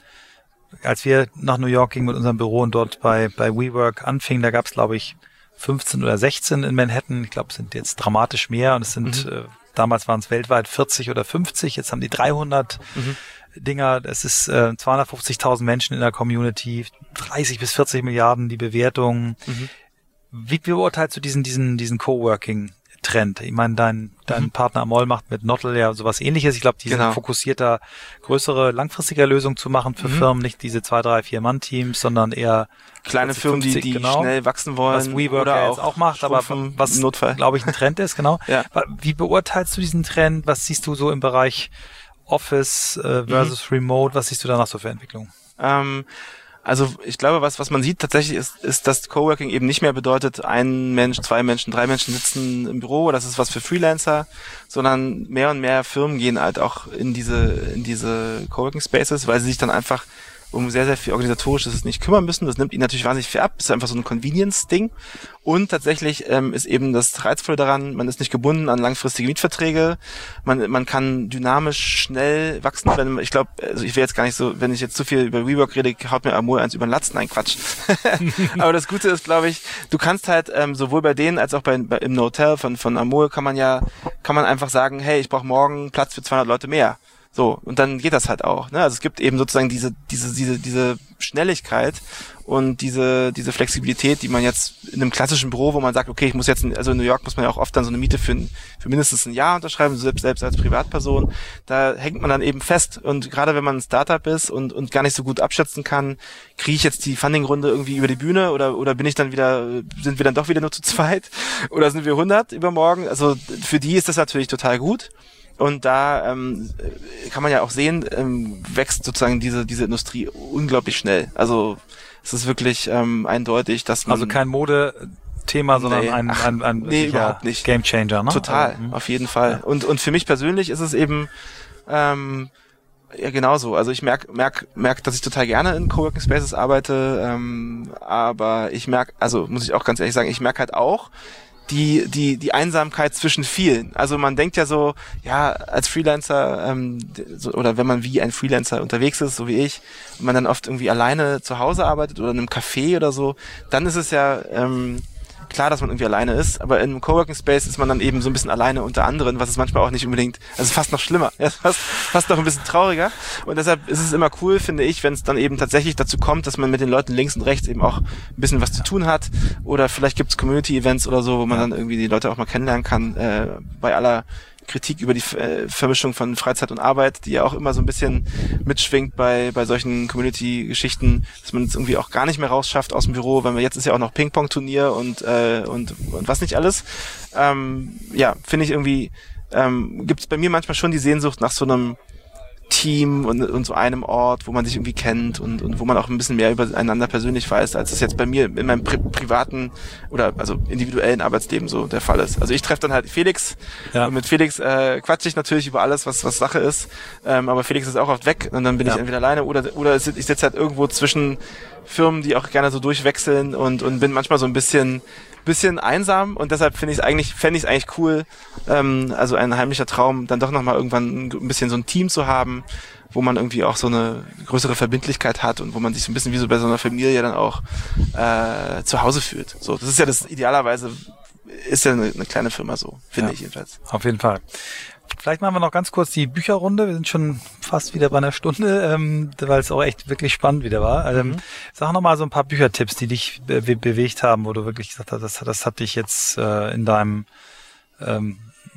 als wir nach New York gingen mit unserem Büro und dort bei bei WeWork anfingen, da gab es, glaube ich, fünfzehn oder sechzehn in Manhattan. Ich glaube, es sind jetzt dramatisch mehr und es sind, mhm. äh, damals waren es weltweit vierzig oder fünfzig, jetzt haben die dreihundert mhm. Dinger. Es ist äh, zweihundertfünfzigtausend Menschen in der Community, dreißig bis vierzig Milliarden die Bewertung. Mhm. Wie beurteilst du diesen, diesen, diesen Coworking-Trend? Ich meine, dein, dein mhm. Partner Amol macht mit Nottle ja sowas Ähnliches. Ich glaube, die genau. sind fokussierter, größere, langfristige Lösungen zu machen für mhm. Firmen, nicht diese zwei, drei, vier Mann-Teams, sondern eher kleine vierzig, Firmen, fünfzig, die, die genau, schnell wachsen wollen. Was WeWork oder ja jetzt auch macht, aber was, glaube ich, ein Trend ist, genau. Ja. Wie beurteilst du diesen Trend? Was siehst du so im Bereich Office äh, versus mhm. Remote? Was siehst du danach so für Entwicklungen? Ähm, Also ich glaube, was was man sieht tatsächlich ist, ist, dass Coworking eben nicht mehr bedeutet, ein Mensch, zwei Menschen, drei Menschen sitzen im Büro, das ist was für Freelancer, sondern mehr und mehr Firmen gehen halt auch in diese in diese Coworking Spaces, weil sie sich dann einfach um sehr, sehr viel Organisatorisches nicht kümmern müssen. Das nimmt ihnen natürlich wahnsinnig viel ab. Das ist einfach so ein Convenience-Ding. Und tatsächlich ähm, ist eben das Reizvolle daran, man ist nicht gebunden an langfristige Mietverträge. Man man kann dynamisch schnell wachsen. Wenn, ich glaube, also ich will jetzt gar nicht so, wenn ich jetzt zu viel über WeWork rede, haut mir Amol eins über den Latz. Nein, Quatsch. Aber das Gute ist, glaube ich, du kannst halt ähm, sowohl bei denen als auch bei, bei im Hotel von von Amol kann man ja kann man einfach sagen, hey, ich brauche morgen Platz für zweihundert Leute mehr. So, und dann geht das halt auch, ne? Also es gibt eben sozusagen diese diese diese diese Schnelligkeit und diese diese Flexibilität, die man jetzt in einem klassischen Büro, wo man sagt, okay, ich muss jetzt, in, also in New York muss man ja auch oft dann so eine Miete für, für mindestens ein Jahr unterschreiben, selbst selbst als Privatperson, da hängt man dann eben fest. Und gerade wenn man ein Startup ist und und gar nicht so gut abschätzen kann, kriege ich jetzt die Funding-Runde irgendwie über die Bühne oder oder bin ich dann wieder, sind wir dann doch wieder nur zu zweit oder sind wir hundert übermorgen? Also für die ist das natürlich total gut. Und da ähm, kann man ja auch sehen, ähm, wächst sozusagen diese diese Industrie unglaublich schnell. Also es ist wirklich ähm, eindeutig, dass man... Also kein Modethema, sondern nee, ein, ein, ein nee, überhaupt nicht. Gamechanger, ne? Total, also, auf jeden Fall. Ja. Und und für mich persönlich ist es eben ähm, ja genauso. Also ich merk merk merk, dass ich total gerne in Coworking Spaces arbeite, ähm, aber ich merk, also muss ich auch ganz ehrlich sagen, ich merk halt auch, die die die Einsamkeit zwischen vielen. Also man denkt ja so, ja, als Freelancer ähm, so, oder wenn man wie ein Freelancer unterwegs ist, so wie ich, und man dann oft irgendwie alleine zu Hause arbeitet oder in einem Café oder so, dann ist es ja ähm, klar, dass man irgendwie alleine ist, aber in einem Coworking Space ist man dann eben so ein bisschen alleine unter anderen, was ist manchmal auch nicht unbedingt, also fast noch schlimmer, ja, fast, fast noch ein bisschen trauriger. Und deshalb ist es immer cool, finde ich, wenn es dann eben tatsächlich dazu kommt, dass man mit den Leuten links und rechts eben auch ein bisschen was zu tun hat. Oder vielleicht gibt es Community-Events oder so, wo man dann irgendwie die Leute auch mal kennenlernen kann, äh, bei aller Kritik über die äh, Vermischung von Freizeit und Arbeit, die ja auch immer so ein bisschen mitschwingt bei bei solchen Community-Geschichten, dass man es irgendwie auch gar nicht mehr rausschafft aus dem Büro, weil man jetzt ist ja auch noch Ping-Pong-Turnier und äh, und und was nicht alles. Ähm, ja, finde ich irgendwie, ähm, gibt es bei mir manchmal schon die Sehnsucht nach so einem Team und, und so einem Ort, wo man sich irgendwie kennt und, und wo man auch ein bisschen mehr übereinander persönlich weiß, als das jetzt bei mir in meinem pri- privaten oder also individuellen Arbeitsleben so der Fall ist. Also ich treffe dann halt Felix ja. und mit Felix äh, quatsche ich natürlich über alles, was was Sache ist, ähm, aber Felix ist auch oft weg und dann bin ja. ich entweder alleine oder oder ich sitze halt irgendwo zwischen Firmen, die auch gerne so durchwechseln und und bin manchmal so ein bisschen bisschen einsam und deshalb finde ich es eigentlich, fände ich es eigentlich cool, ähm, also ein heimlicher Traum, dann doch nochmal irgendwann ein bisschen so ein Team zu haben, wo man irgendwie auch so eine größere Verbindlichkeit hat und wo man sich so ein bisschen wie so bei so einer Familie dann auch äh, zu Hause fühlt. So, das ist ja das, idealerweise ist ja eine, eine kleine Firma so, finde ja, ich jedenfalls. Auf jeden Fall. Vielleicht machen wir noch ganz kurz die Bücherrunde. Wir sind schon fast wieder bei einer Stunde, ähm, weil es auch echt wirklich spannend wieder war. Ähm, mhm. Sag noch mal so ein paar Büchertipps, die dich be- be- bewegt haben, wo du wirklich gesagt hast, das, das hat dich jetzt äh, in deinem ähm,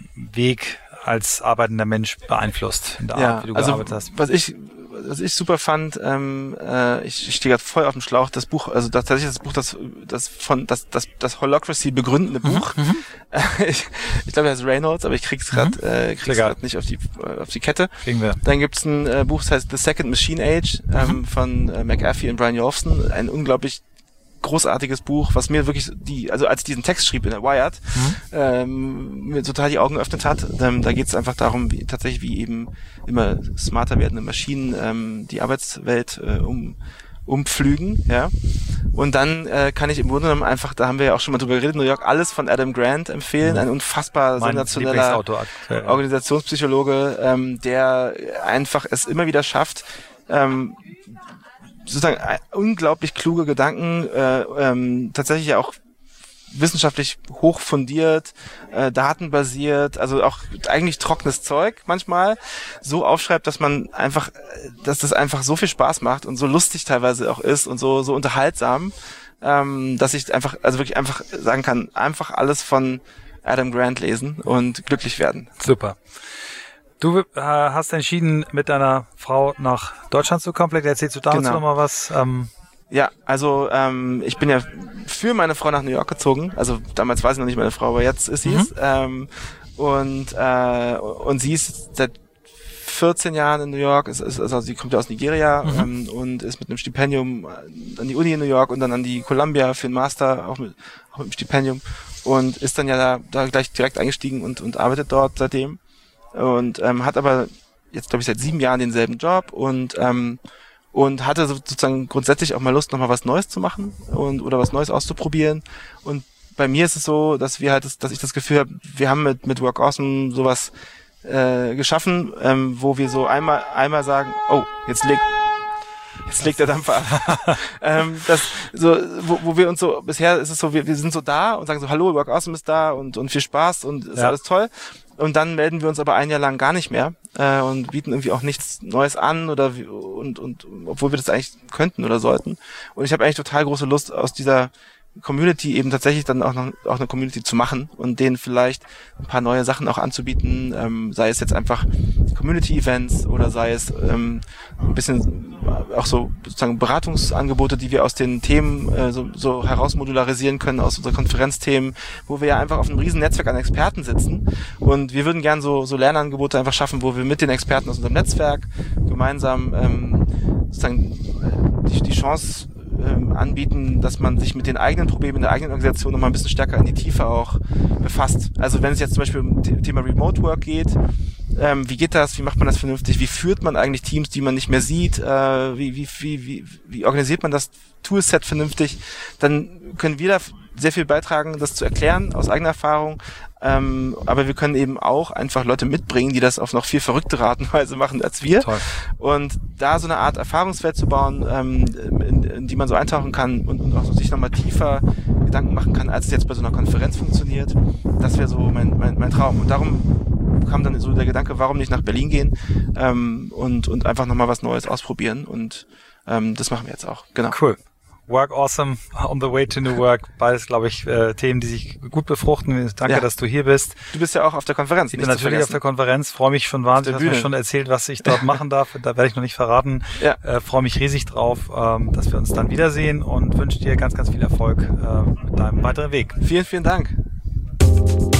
Weg als arbeitender Mensch beeinflusst, in der ja, Art, wie du also gearbeitet hast. Was ich was ich super fand, ähm, äh, ich, ich stehe gerade voll auf dem Schlauch, das Buch, also das, tatsächlich das Buch, das das von das das das Holacracy begründende Buch. Mhm. ich ich glaube, das ist Reynolds, aber ich krieg's gerade mhm. äh, krieg's gerade nicht auf die auf die Kette. Kriegen wir. Dann gibt's ein äh, Buch, das heißt The Second Machine Age ähm, mhm. von äh, McAfee und Brian Jolfson, ein unglaublich großartiges Buch, was mir wirklich die, also als ich diesen Text schrieb in der Wired, mhm. ähm, mir total die Augen geöffnet hat. Ähm, da geht es einfach darum, wie tatsächlich wie eben immer smarter werdende Maschinen ähm, die Arbeitswelt äh, um umpflügen, ja. Und dann äh, kann ich im Grunde genommen einfach, da haben wir ja auch schon mal drüber geredet, New York, alles von Adam Grant empfehlen, ein unfassbar mein sensationeller aktuell, ja. Organisationspsychologe, ähm, der einfach es immer wieder schafft, ähm, sozusagen unglaublich kluge Gedanken, äh, ähm, tatsächlich ja auch wissenschaftlich hoch fundiert, äh, datenbasiert, also auch eigentlich trockenes Zeug manchmal, so aufschreibt, dass man einfach, dass das einfach so viel Spaß macht und so lustig teilweise auch ist und so so unterhaltsam, ähm, dass ich einfach, also wirklich einfach sagen kann, einfach alles von Adam Grant lesen und glücklich werden. Super. Du äh, hast entschieden, mit deiner Frau nach Deutschland zu kommen. Vielleicht erzählst du dazu genau. noch mal was. Ähm ja, also ähm, ich bin ja für meine Frau nach New York gezogen. Also damals war sie noch nicht meine Frau, aber jetzt ist sie es. Mhm. Ähm, und äh, und sie ist seit vierzehn Jahren in New York. Ist, ist, also sie kommt ja aus Nigeria mhm. ähm, und ist mit einem Stipendium an die Uni in New York und dann an die Columbia für den Master, auch mit, auch mit einem Stipendium. Und ist dann ja da, da gleich direkt eingestiegen und, und arbeitet dort seitdem. Und ähm, hat aber jetzt, glaube ich, seit sieben Jahren denselben Job und ähm, und hatte sozusagen grundsätzlich auch mal Lust, nochmal was Neues zu machen und oder was Neues auszuprobieren. Und bei mir ist es so, dass wir halt, das, dass ich das Gefühl habe, wir haben mit mit Work Awesome sowas äh, geschaffen, ähm, wo wir so einmal einmal sagen, oh, jetzt legt Jetzt legt der Dampfer ab. ähm, das, so, wo, wo wir uns so, bisher ist es so, wir, wir sind so da und sagen so, hallo, Work Awesome ist da und, und viel Spaß und ist ja. alles toll. Und dann melden wir uns aber ein Jahr lang gar nicht mehr äh, und bieten irgendwie auch nichts Neues an oder wie, und, und obwohl wir das eigentlich könnten oder sollten. Und ich habe eigentlich total große Lust, aus dieser Community eben tatsächlich dann auch noch auch eine Community zu machen und denen vielleicht ein paar neue Sachen auch anzubieten, ähm, sei es jetzt einfach Community-Events oder sei es ähm, ein bisschen auch so sozusagen Beratungsangebote, die wir aus den Themen äh, so, so herausmodularisieren können, aus unseren Konferenzthemen, wo wir ja einfach auf einem riesen Netzwerk an Experten sitzen und wir würden gern so so Lernangebote einfach schaffen, wo wir mit den Experten aus unserem Netzwerk gemeinsam ähm, sozusagen äh, die, die Chance Ähm, anbieten, dass man sich mit den eigenen Problemen in der eigenen Organisation nochmal ein bisschen stärker in die Tiefe auch befasst. Also wenn es jetzt zum Beispiel um das Thema Remote Work geht, ähm, wie geht das, wie macht man das vernünftig, wie führt man eigentlich Teams, die man nicht mehr sieht, äh, wie, wie, wie, wie, wie organisiert man das Toolset vernünftig, dann können wir da sehr viel beitragen, das zu erklären aus eigener Erfahrung. Ähm, aber wir können eben auch einfach Leute mitbringen, die das auf noch viel verrücktere Art und Weise machen als wir. Toll. Und da so eine Art Erfahrungswelt zu bauen, ähm, in, in die man so eintauchen kann und, und auch so sich nochmal tiefer Gedanken machen kann, als es jetzt bei so einer Konferenz funktioniert. Das wäre so mein, mein, mein Traum. Und darum kam dann so der Gedanke, warum nicht nach Berlin gehen ähm, und, und einfach nochmal was Neues ausprobieren. Und ähm, das machen wir jetzt auch. Genau. Cool. Work Awesome, On the Way to New Work, beides, glaube ich, äh, Themen, die sich gut befruchten. Danke, ja. dass du hier bist. Du bist ja auch auf der Konferenz. Ich bin natürlich auf der Konferenz, freue mich schon wahnsinnig, du hast mir schon erzählt, was ich dort machen darf. Da werde ich noch nicht verraten. Ja. Äh, freue mich riesig drauf, ähm, dass wir uns dann wiedersehen und wünsche dir ganz, ganz viel Erfolg äh, mit deinem weiteren Weg. Vielen, vielen Dank.